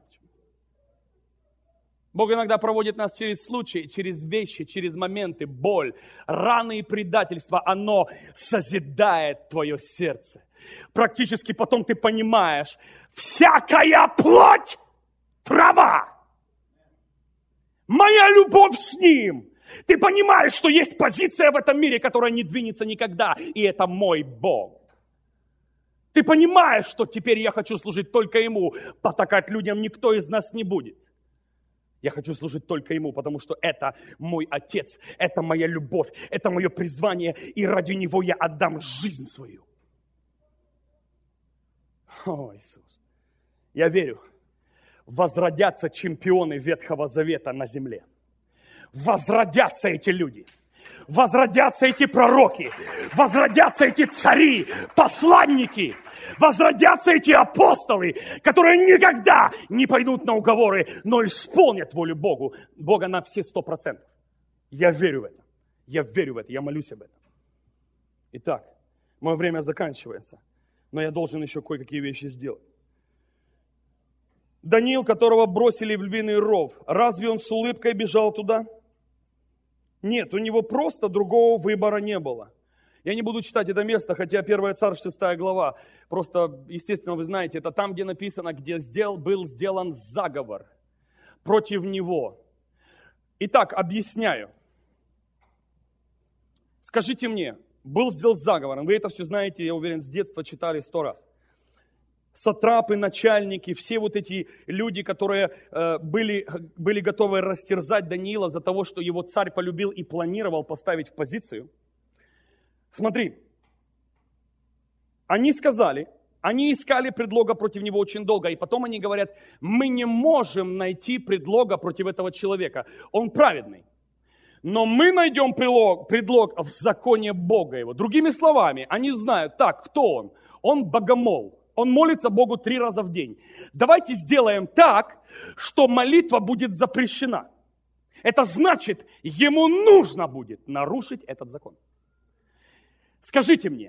[SPEAKER 2] Бог иногда проводит нас через случаи, через вещи, через моменты, боль, раны и предательство. Оно созидает твое сердце. Практически потом ты понимаешь, всякая плоть трава. Моя любовь с ним. Ты понимаешь, что есть позиция в этом мире, которая не двинется никогда, и это мой Бог. Ты понимаешь, что теперь я хочу служить только Ему, потакать людям никто из нас не будет. Я хочу служить только Ему, потому что это мой Отец, это моя любовь, это мое призвание, и ради Него я отдам жизнь свою. О, Иисус, я верю, возродятся чемпионы Ветхого Завета на земле. Возродятся эти люди, возродятся эти пророки, возродятся эти цари, посланники, возродятся эти апостолы, которые никогда не пойдут на уговоры, но исполнят волю Богу, Бога на все сто процентов. Я верю в это, я верю в это, я молюсь об этом. Итак, мое время заканчивается, но я должен еще кое-какие вещи сделать. Даниил, которого бросили в львиный ров, разве он с улыбкой бежал туда? Нет, у него просто другого выбора не было. Я не буду читать это место, хотя первое Царств, шестая глава. Просто, естественно, вы знаете, это там, где написано, где сделал, был сделан заговор против него. Итак, объясняю. Скажите мне, был сделан заговор, вы это все знаете, я уверен, с детства читали сто раз. Сатрапы, начальники, все вот эти люди, которые э, были, были готовы растерзать Даниила за того, что его царь полюбил и планировал поставить в позицию. Смотри, они сказали, они искали предлога против него очень долго, и потом они говорят, мы не можем найти предлога против этого человека, он праведный. Но мы найдем предлог, предлог в законе Бога его. Другими словами, они знают, так, кто он? Он богомол. Он молится Богу три раза в день. Давайте сделаем так, что молитва будет запрещена. Это значит, ему нужно будет нарушить этот закон. Скажите мне,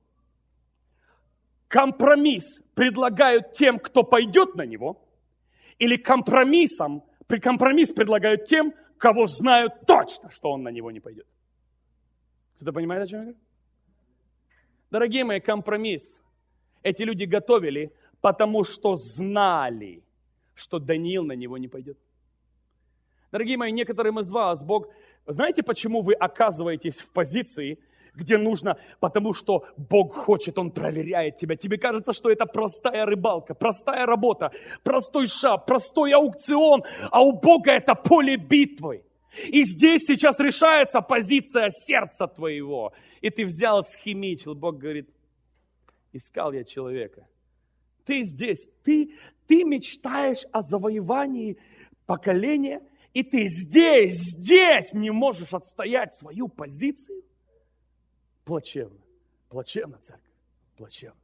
[SPEAKER 2] компромисс предлагают тем, кто пойдет на него, или компромиссом, компромисс предлагают тем, кого знают точно, что он на него не пойдет? Кто-то понимает, о чем я говорю? Дорогие мои, компромисс эти люди готовили, потому что знали, что Даниил на него не пойдет. Дорогие мои, некоторым из вас Бог... Знаете, почему вы оказываетесь в позиции, где нужно? Потому что Бог хочет, Он проверяет тебя. Тебе кажется, что это простая рыбалка, простая работа, простой шаг, простой аукцион, а у Бога это поле битвы. И здесь сейчас решается позиция сердца твоего. И ты взял, схимичил. Бог говорит, искал я человека. Ты здесь, ты, ты мечтаешь о завоевании поколения, и ты здесь, здесь не можешь отстоять свою позицию. Плачевно, плачевно, церковь, плачевно.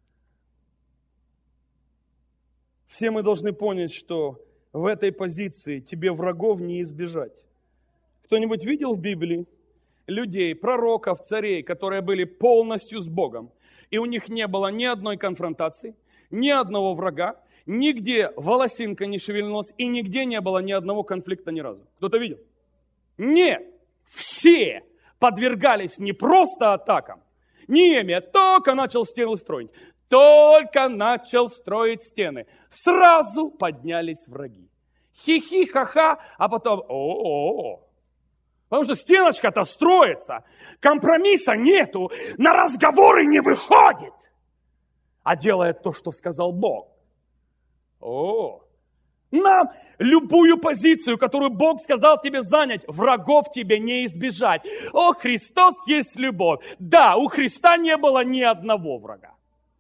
[SPEAKER 2] Все мы должны понять, что в этой позиции тебе врагов не избежать. Кто-нибудь видел в Библии людей, пророков, царей, которые были полностью с Богом, и у них не было ни одной конфронтации, ни одного врага, нигде волосинка не шевельнулась, и нигде не было ни одного конфликта ни разу? Кто-то видел? Нет, все подвергались не просто атакам. Неемия только начал стены строить, только начал строить стены. Сразу поднялись враги. Хи-хи, ха-ха, а потом о-о-о. Потому что стеночка-то строится, компромисса нету, на разговоры не выходит, а делает то, что сказал Бог. О, нам любую позицию, которую Бог сказал тебе занять, врагов тебе не избежать. О, Христос есть любовь. Да, у Христа не было ни одного врага.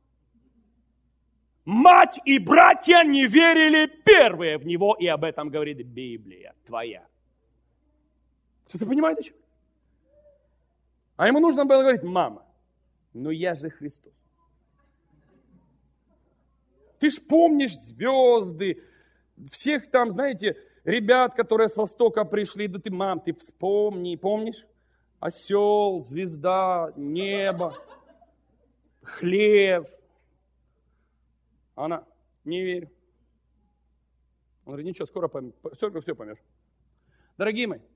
[SPEAKER 2] Мать и братья не верили первые в Него, и об этом говорит Библия твоя. Кто-то понимает, о чем? А ему нужно было говорить, мама, ну я же Христос. Ты ж помнишь звезды, всех там, знаете, ребят, которые с Востока пришли, да ты, мам, ты вспомни, помнишь? Осел, звезда, небо, хлеб. Она, не верю. Он говорит, ничего, скоро поймешь, скоро все поймешь. Дорогие мои,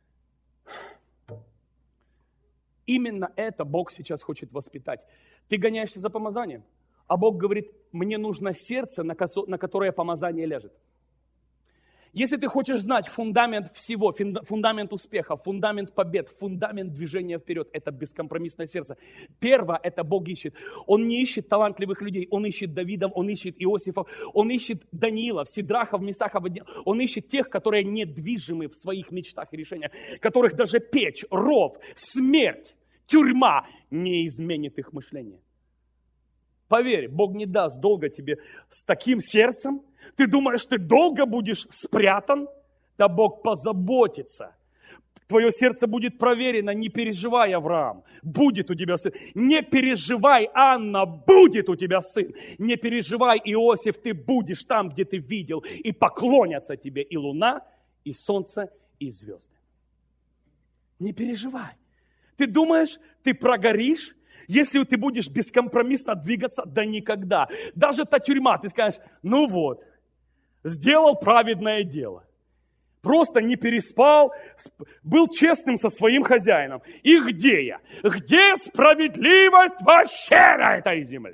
[SPEAKER 2] именно это Бог сейчас хочет воспитать. Ты гоняешься за помазанием, а Бог говорит, мне нужно сердце, на которое помазание лежит. Если ты хочешь знать фундамент всего, фундамент успеха, фундамент побед, фундамент движения вперед, это бескомпромиссное сердце. Первое, это Бог ищет. Он не ищет талантливых людей, Он ищет Давидов, Он ищет Иосифов, Он ищет Даниилов, Сидрахов, Месахов, Он ищет тех, которые недвижимы в своих мечтах и решениях, которых даже печь, ров, смерть, тюрьма не изменит их мышление. Поверь, Бог не даст долго тебе с таким сердцем. Ты думаешь, ты долго будешь спрятан? Да Бог позаботится. Твое сердце будет проверено, не переживай, Авраам. Будет у тебя сын. Не переживай, Анна, будет у тебя сын. Не переживай, Иосиф, ты будешь там, где ты видел. И поклонятся тебе и луна, и солнце, и звезды. Не переживай. Ты думаешь, ты прогоришь? Если ты будешь бескомпромиссно двигаться, да никогда. Даже та тюрьма, ты скажешь, ну вот, сделал праведное дело. Просто не переспал, был честным со своим хозяином. И где я? Где справедливость вообще на этой земле?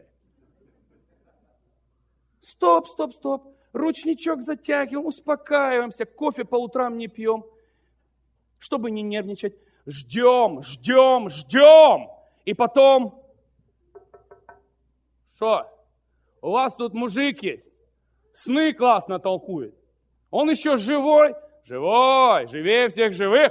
[SPEAKER 2] Стоп, стоп, стоп. Ручничок затягиваем, успокаиваемся, кофе по утрам не пьем, чтобы не нервничать. Ждем, ждем, ждем. И потом, что? У вас тут мужик есть, сны классно толкует. Он еще живой? Живой, живее всех живых.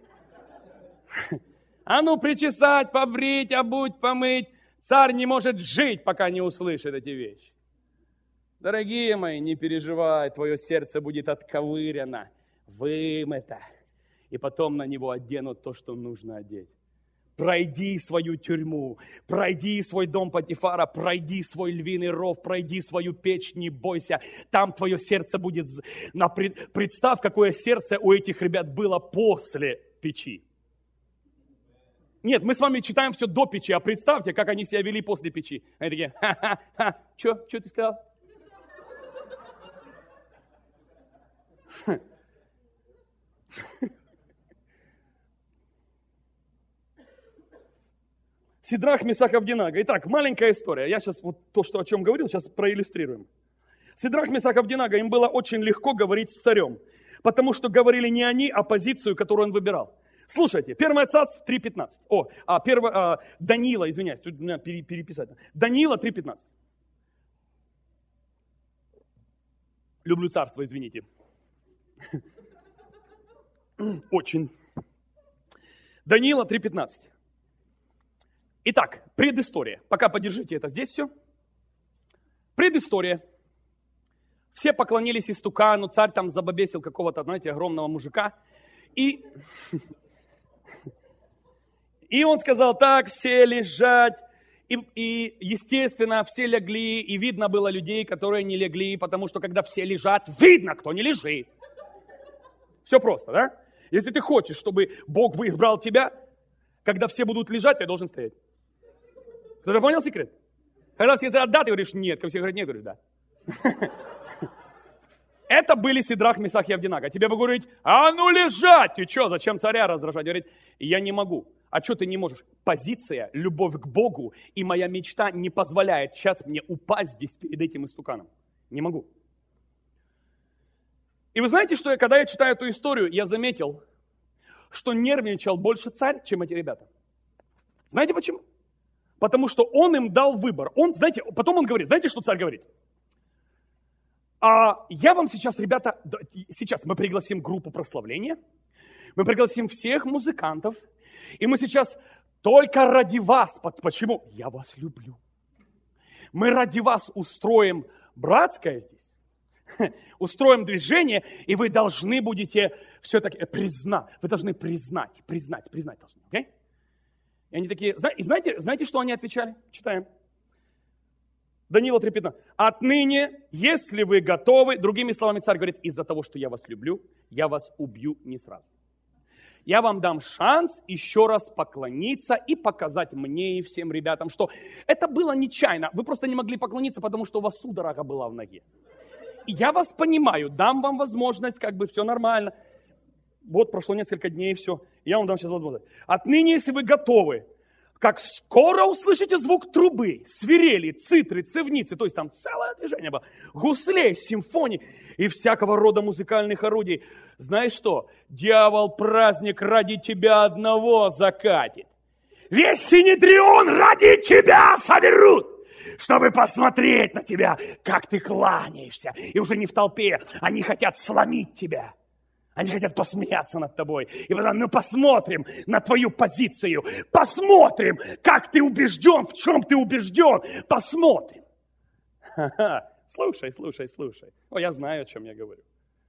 [SPEAKER 2] А ну причесать, побрить, обуть, помыть. Царь не может жить, пока не услышит эти вещи. Дорогие мои, не переживай, твое сердце будет отковыряно, вымыто. И потом на него оденут то, что нужно одеть. Пройди свою тюрьму, пройди свой дом Потифара, пройди свой львиный ров, пройди свою печь, не бойся. Там твое сердце будет... Представь, какое сердце у этих ребят было после печи. Нет, мы с вами читаем все до печи, а представьте, как они себя вели после печи. Они такие, ха-ха-ха, что, что ты сказал? Сидрах, Месах, Авдинага. Итак, маленькая история. Я сейчас вот то, что, о чем говорил, сейчас проиллюстрируем. Сидрах, Месах, Авдинага, им было очень легко говорить с царем, потому что говорили не они, а позицию, которую он выбирал. Слушайте, первое Царств три пятнадцать. О, а, первое, а, Даниила, извиняюсь, тут надо переписать. Даниила три пятнадцать. Люблю царство, извините. Очень. Даниила три пятнадцать. Итак, предыстория. Пока подержите это здесь все. Предыстория. Все поклонились истукану, царь там забабесил какого-то, знаете, огромного мужика. И, и он сказал, так, все лежать. И, и, естественно, все легли, и видно было людей, которые не легли, потому что, когда все лежат, видно, кто не лежит. Все просто, да? Если ты хочешь, чтобы Бог выбрал тебя, когда все будут лежать, ты должен стоять. Кто-то понял секрет? Когда все говорят, да, ты говоришь, нет. Когда все говорят, нет, говоришь, да. Это были Сидрах, Месах и Авдинага. Тебе бы говорить, а ну лежать, ты что, зачем царя раздражать? Говорит, я не могу. А что ты не можешь? Позиция, любовь к Богу и моя мечта не позволяет сейчас мне упасть здесь перед этим истуканом. Не могу. И вы знаете, что я, когда я читаю эту историю, я заметил, что нервничал больше царь, чем эти ребята. Знаете почему? Потому что он им дал выбор. Он, знаете, потом он говорит, знаете, что царь говорит? А я вам сейчас, ребята, сейчас мы пригласим группу прославления, мы пригласим всех музыкантов, и мы сейчас только ради вас, почему? Я вас люблю. Мы ради вас устроим братское здесь, устроим движение, и вы должны будете все-таки признать, вы должны признать, признать, признать должны, окей? Okay? И они такие, и знаете, знаете, что они отвечали? Читаем. Даниила три пятнадцать. Отныне, если вы готовы, другими словами, царь говорит, из-за того, что я вас люблю, я вас убью не сразу. Я вам дам шанс еще раз поклониться и показать мне и всем ребятам, что это было нечаянно. Вы просто не могли поклониться, потому что у вас судорога была в ноге. И я вас понимаю, дам вам возможность, как бы все нормально. Вот прошло несколько дней, и все. Я вам дам сейчас возможность. Отныне, если вы готовы, как скоро услышите звук трубы, свирели, цитры, цевницы, то есть там целое движение было, гуслей, симфоний и всякого рода музыкальных орудий. Знаешь что? Дьявол праздник ради тебя одного закатит. Весь Синедрион ради тебя соберут, чтобы посмотреть на тебя, как ты кланяешься. И уже не в толпе, они хотят сломить тебя. Они хотят посмеяться над тобой. И потом, ну посмотрим на твою позицию. Посмотрим, как ты убежден, в чем ты убежден. Посмотрим. Ха-ха. Слушай, слушай, слушай. О, я знаю, о чем я говорю.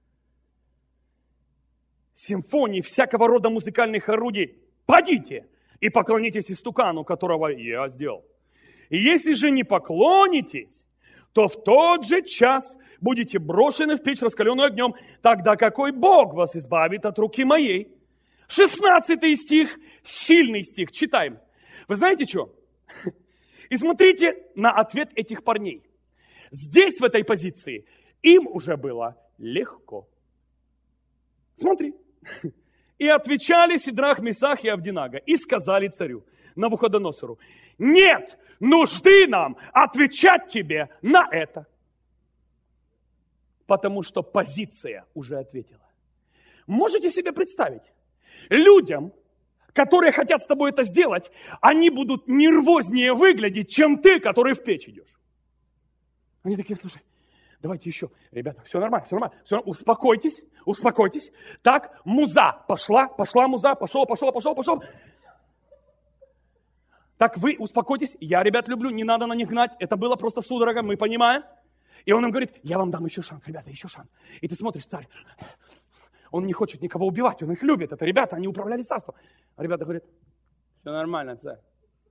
[SPEAKER 2] Симфонии, всякого рода музыкальных орудий. Подите и поклонитесь истукану, которого я сделал. И если же не поклонитесь, то в тот же час будете брошены в печь, раскаленную огнем, тогда какой Бог вас избавит от руки моей. шестнадцатый стих, сильный стих, читаем. Вы знаете что? И смотрите на ответ этих парней. Здесь, в этой позиции, им уже было легко. Смотри. И отвечали Сидрах, Месах и Авдинага, и сказали царю Навуходоносору: нет нужды нам отвечать тебе на это. Потому что позиция уже ответила. Можете себе представить, людям, которые хотят с тобой это сделать, они будут нервознее выглядеть, чем ты, который в печь идешь. Они такие: слушай, давайте еще. Ребята, все нормально, все нормально. Все нормально. Успокойтесь, успокойтесь. Так, муза пошла, пошла муза, пошел, пошел, пошел, пошел. Так вы успокойтесь. Я ребят люблю, не надо на них гнать. Это было просто судорога, мы понимаем. И он им говорит: я вам дам еще шанс, ребята, еще шанс. И ты смотришь, царь, он не хочет никого убивать, он их любит. Это ребята, они управляли царством. А ребята говорят: все нормально, царь.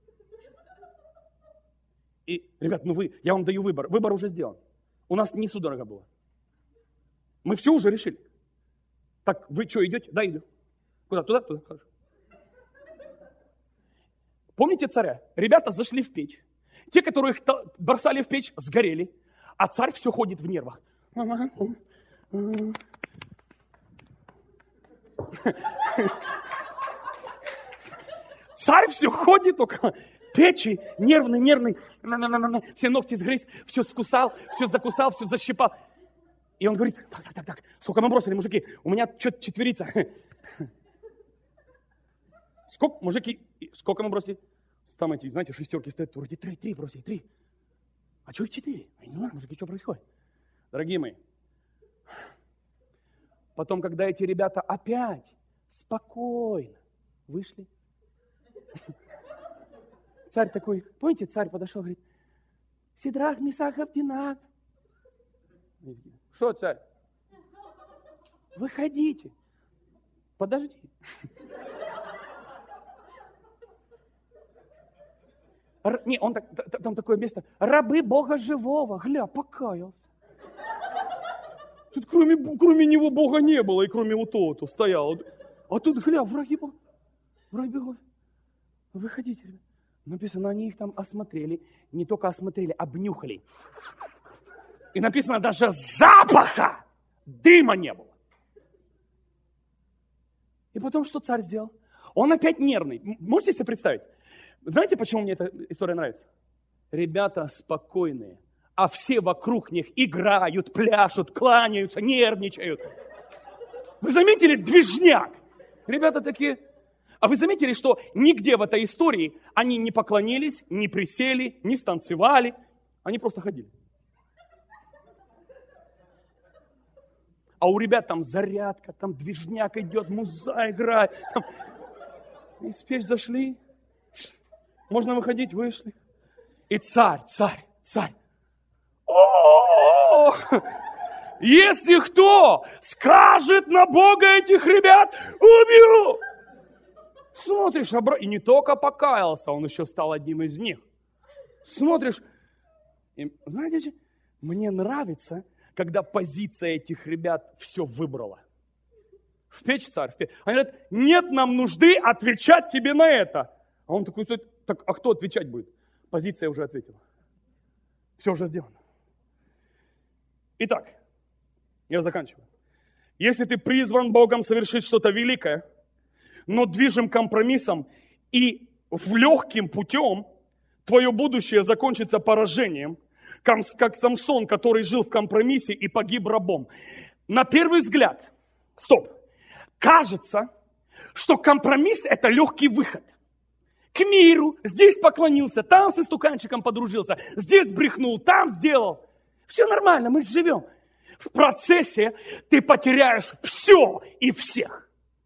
[SPEAKER 2] И, ребят, ну вы, я вам даю выбор. Выбор уже сделан. У нас не судорога была. Мы все уже решили. Так, вы что, идете? Да, иду. Куда? Туда? Туда. Хорошо. Помните царя? Ребята зашли в печь. Те, которые их бросали в печь, сгорели. А царь все ходит в нервах. Царь все ходит около печи, нервный, нервный, все ногти сгрыз, все скусал, все закусал, все защипал. И он говорит: так, так, так, так, сколько мы бросили, мужики? У меня что-то четверица. Сколько, мужики, сколько мы бросили? Там эти, знаете, шестерки стоят, вроде три, три бросили, три. А что их четыре? Я не знаю, мужики, что происходит? Дорогие мои, потом, когда эти ребята опять спокойно вышли, царь такой, помните, царь подошел, говорит: Сидрах, Месах, Авдинаг. Что, царь? Выходите. Подожди. Р... Не, он так, там такое место. Рабы Бога живого. Гля, покаялся. Тут кроме, кроме него Бога не было, и кроме вот того, стоял. А тут, гля, враги Бога. Враги Бога. Выходите, ребят. Написано, они их там осмотрели. Не только осмотрели, обнюхали. И написано, даже запаха дыма не было. И потом что царь сделал? Он опять нервный. Можете себе представить? Знаете, почему мне эта история нравится? Ребята спокойные, а все вокруг них играют, пляшут, кланяются, нервничают. Вы заметили движняк? Ребята такие... А вы заметили, что нигде в этой истории они не поклонились, не присели, не станцевали. Они просто ходили. А у ребят там зарядка, там движняк идет, муза играет. Там... Из печь зашли. Можно выходить, вышли. И царь, царь, царь. О, если кто скажет на Бога этих ребят, уберу. Смотришь, и не только покаялся, он еще стал одним из них. Смотришь, и, знаете, мне нравится, когда позиция этих ребят все выбрала. В печь, царь, в печь. Они говорят: нет нам нужды отвечать тебе на это. А он такой стоит: так, а кто отвечать будет? Позиция уже ответила. Все уже сделано. Итак, я заканчиваю. Если ты призван Богом совершить что-то великое, но движим компромиссом и в легким путем, твое будущее закончится поражением, как Самсон, который жил в компромиссе и погиб рабом. На первый взгляд, стоп, кажется, что компромисс – это легкий выход. К миру, здесь поклонился, там с истуканчиком подружился, здесь брехнул, там сделал. Все нормально, мы живем. В процессе ты потеряешь все и всех.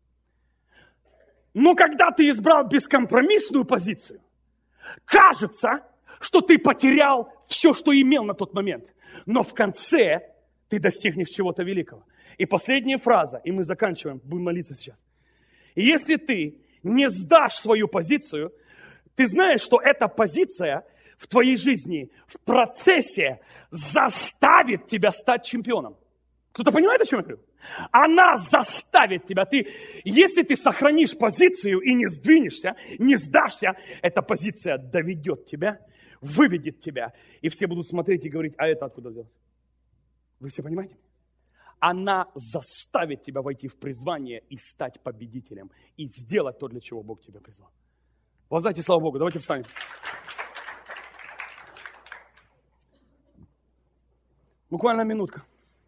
[SPEAKER 2] Но когда ты избрал бескомпромиссную позицию, кажется, что ты потерял все, что имел на тот момент. Но в конце ты достигнешь чего-то великого. И последняя фраза, и мы заканчиваем, будем молиться сейчас. Если ты не сдашь свою позицию, ты знаешь, что эта позиция в твоей жизни, в процессе заставит тебя стать чемпионом. Кто-то понимает, о чем я говорю? Она заставит тебя. Ты, если ты сохранишь позицию и не сдвинешься, не сдашься, эта позиция доведет тебя, выведет тебя. И все будут смотреть и говорить: а это откуда взялось? Вы все понимаете? Она заставит тебя войти в призвание и стать победителем. И сделать то, для чего Бог тебя призвал. Воздайте славу Богу. Давайте встанем. Буквально минутка.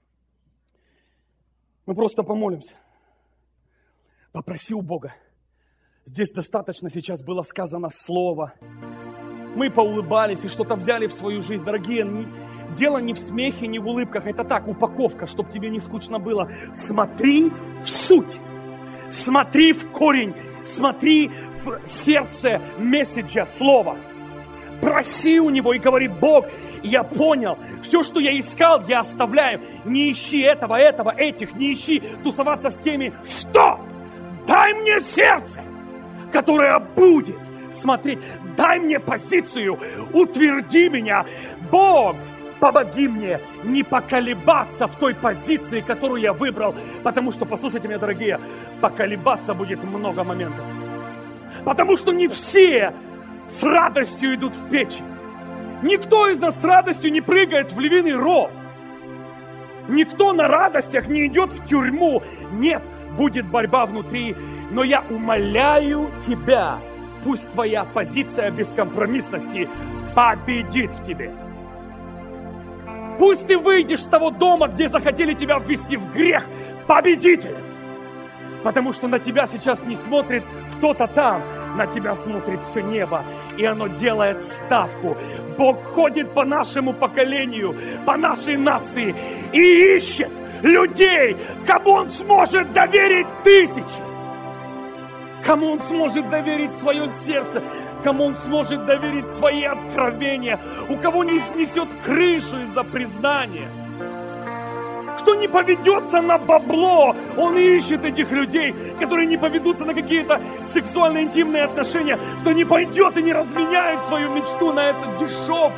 [SPEAKER 2] Мы просто помолимся. Попроси у Бога. Здесь достаточно сейчас было сказано слово. Мы поулыбались и что-то взяли в свою жизнь. Дорогие, дело не в смехе, не в улыбках. Это так, упаковка, чтобы тебе не скучно было. Смотри в суть. Смотри в корень. Смотри в сердце месседжа, слова. Проси у него и говори: Бог, я понял, все, что я искал, я оставляю. Не ищи этого, этого, этих, не ищи тусоваться с теми. Стоп! Дай мне сердце, которое будет смотреть. Дай мне позицию, утверди меня. Бог, помоги мне не поколебаться в той позиции, которую я выбрал. Потому что, послушайте меня, дорогие, поколебаться будет много моментов. Потому что не все с радостью идут в печень. Никто из нас с радостью не прыгает в львиный ров. Никто на радостях не идет в тюрьму. Нет, будет борьба внутри. Но я умоляю тебя, пусть твоя позиция бескомпромиссности победит в тебе. Пусть ты выйдешь с того дома, где захотели тебя ввести в грех, победителем. Потому что на тебя сейчас не смотрит кто-то там, на тебя смотрит все небо, и оно делает ставку. Бог ходит по нашему поколению, по нашей нации и ищет людей, кому Он сможет доверить тысячи, кому Он сможет доверить свое сердце, кому Он сможет доверить свои откровения, у кого не снесет крышу из-за признания. Кто не поведется на бабло, он ищет этих людей, которые не поведутся на какие-то сексуальные интимные отношения, кто не пойдет и не разменяет свою мечту на эту дешевку.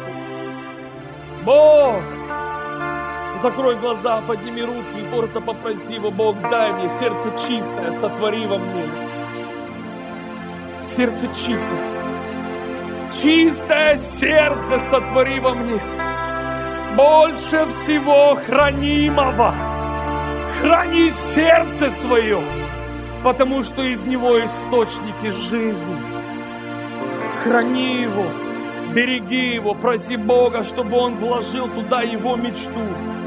[SPEAKER 2] Бог, закрой глаза, подними руки и просто попроси Его: Бог, дай мне сердце чистое, сотвори во мне. Сердце чистое. Чистое сердце сотвори во мне. Больше всего хранимого. Храни сердце свое, потому что из него источники жизни. Храни его, береги его, проси Бога, чтобы Он вложил туда его мечту.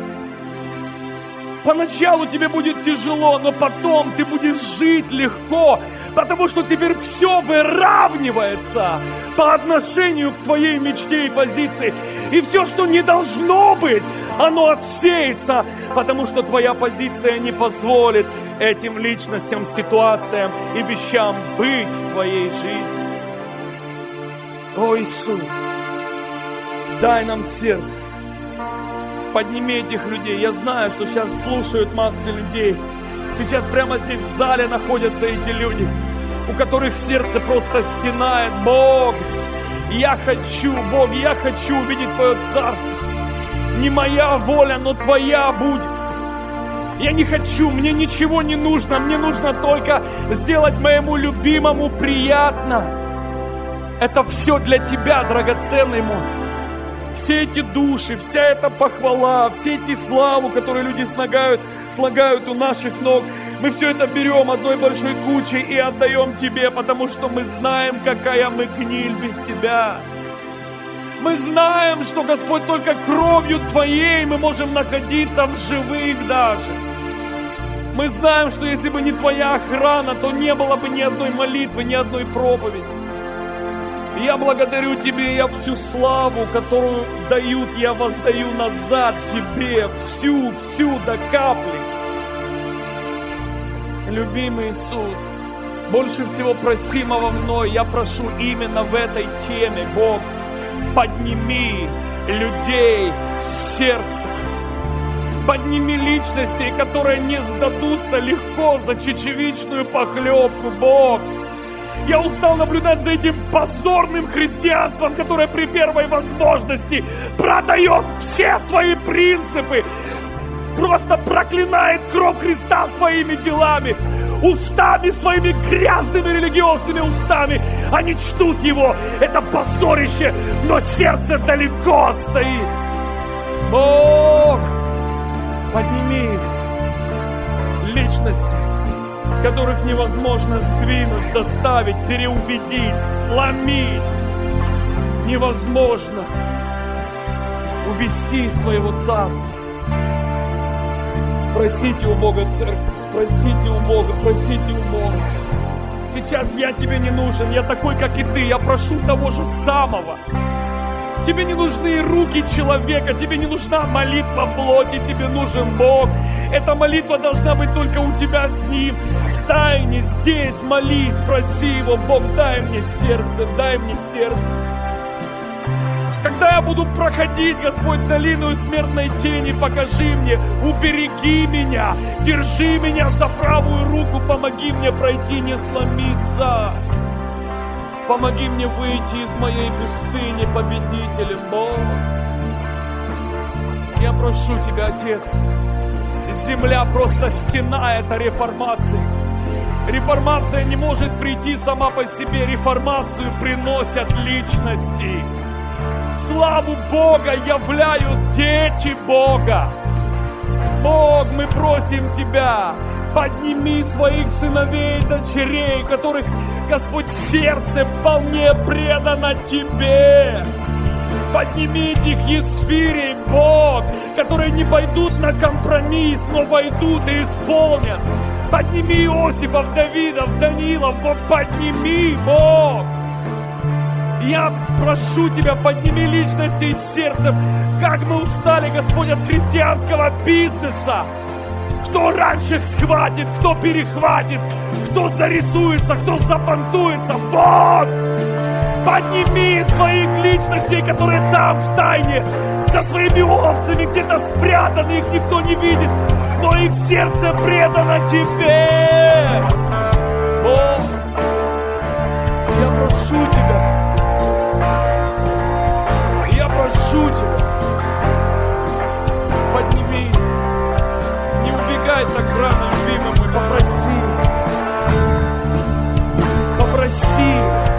[SPEAKER 2] Поначалу тебе будет тяжело, но потом ты будешь жить легко, потому что теперь все выравнивается по отношению к твоей мечте и позиции. И все, что не должно быть, оно отсеется, потому что твоя позиция не позволит этим личностям, ситуациям и вещам быть в твоей жизни. О, Иисус, дай нам сердце. Подними этих людей. Я знаю, что сейчас слушают массы людей. Сейчас прямо здесь в зале находятся эти люди, у которых сердце просто стенает. Бог, я хочу, Бог, я хочу увидеть Твое Царство. Не моя воля, но Твоя будет. Я не хочу, мне ничего не нужно. Мне нужно только сделать моему любимому приятно. Это все для Тебя, драгоценный мой. Все эти души, вся эта похвала, все эти славу, которые люди слагают, слагают у наших ног, мы все это берем одной большой кучей и отдаем Тебе, потому что мы знаем, какая мы гниль без Тебя. Мы знаем, что, Господь, только кровью Твоей мы можем находиться в живых даже. Мы знаем, что если бы не Твоя охрана, то не было бы ни одной молитвы, ни одной проповеди. И я благодарю Тебе, я всю славу, которую дают, я воздаю назад Тебе, всю, всю до капли. Любимый Иисус, больше всего просимого мной, я прошу именно в этой теме, Бог, подними людей с сердца. Подними личностей, которые не сдадутся легко за чечевичную похлебку, Бог. Я устал наблюдать за этим позорным христианством, которое при первой возможности продает все свои принципы, просто проклинает кровь Христа своими делами, устами своими, грязными религиозными устами. Они чтут Его, это позорище, но сердце далеко отстоит. Бог, Подними личности, которых невозможно сдвинуть, заставить, переубедить, сломить. Невозможно увести из Твоего Царства. Просите у Бога, церковь, просите у Бога, просите у Бога. Сейчас я тебе не нужен, я такой, как и ты, я прошу того же самого. Тебе не нужны руки человека, тебе не нужна молитва плоти, тебе нужен Бог. Эта молитва должна быть только у тебя с Ним. В тайне здесь молись, проси Его: Бог, дай мне сердце, дай мне сердце. Когда я буду проходить, Господь, долину смертной тени, покажи мне, убереги меня, держи меня за правую руку, помоги мне пройти, не сломиться. Помоги мне выйти из моей пустыни победителем, Бог. Я прошу Тебя, Отец, земля просто стена, это реформация. Реформация не может прийти сама по себе, реформацию приносят личности. Славу Бога являют дети Бога. Бог, мы просим Тебя, подними своих сыновей и дочерей, которых, Господь, сердце вполне предано Тебе. Подними этих Есфирей, Бог, которые не пойдут на компромисс, но войдут и исполнят. Подними Иосифов, Давидов, Даниилов, Бог, подними, Бог. Я прошу Тебя, подними личности из сердца. Как мы устали, Господь, от христианского бизнеса. Кто раньше схватит, кто перехватит, кто зарисуется, кто запонтуется. Вот! Подними своих личностей, которые там в тайне, за своими овцами где-то спрятаны, их никто не видит, но их сердце предано Тебе. Бог, я прошу Тебя, я прошу Тебя, подними, не убегай так рано, любимый мой, попроси, попроси,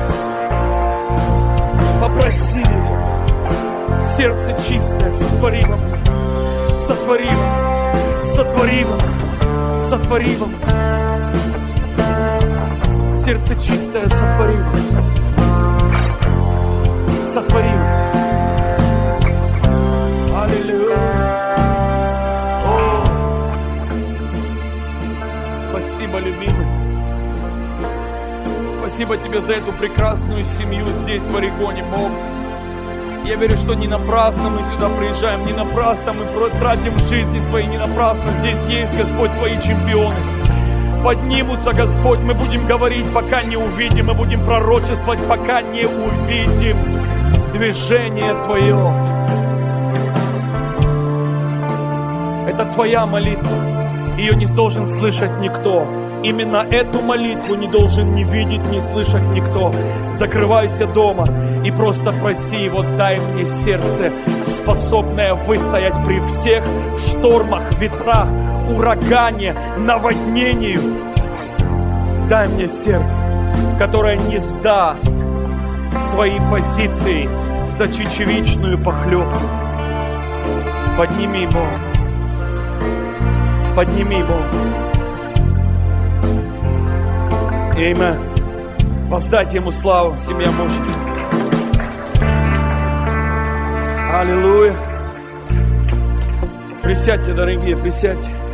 [SPEAKER 2] попроси Его, сердце чистое, сотвори во мне, сотвори во мне, сотвори во мне, сотвори во мне, сердце чистое, сотвори во мне, сотвори во мне. Аллилуйя. О, спасибо, любимый. Спасибо Тебе за эту прекрасную семью здесь, в Орегоне, Бог. Я верю, что не напрасно мы сюда приезжаем, не напрасно мы тратим жизни свои, не напрасно здесь есть, Господь, Твои чемпионы. Поднимутся, Господь, мы будем говорить, пока не увидим, мы будем пророчествовать, пока не увидим движение Твое. Это Твоя молитва, ее не должен слышать никто. Именно эту молитву не должен ни видеть, ни слышать никто. Закрывайся дома и просто проси Его: дай мне сердце, способное выстоять при всех штормах, ветрах, урагане, наводнению. Дай мне сердце, которое не сдаст свои позиции за чечевичную похлебку. Подними, Бог. Подними, Бог. Аминь. Воздайте Ему славу, семья можете. Аллилуйя. Присядьте, дорогие, присядьте.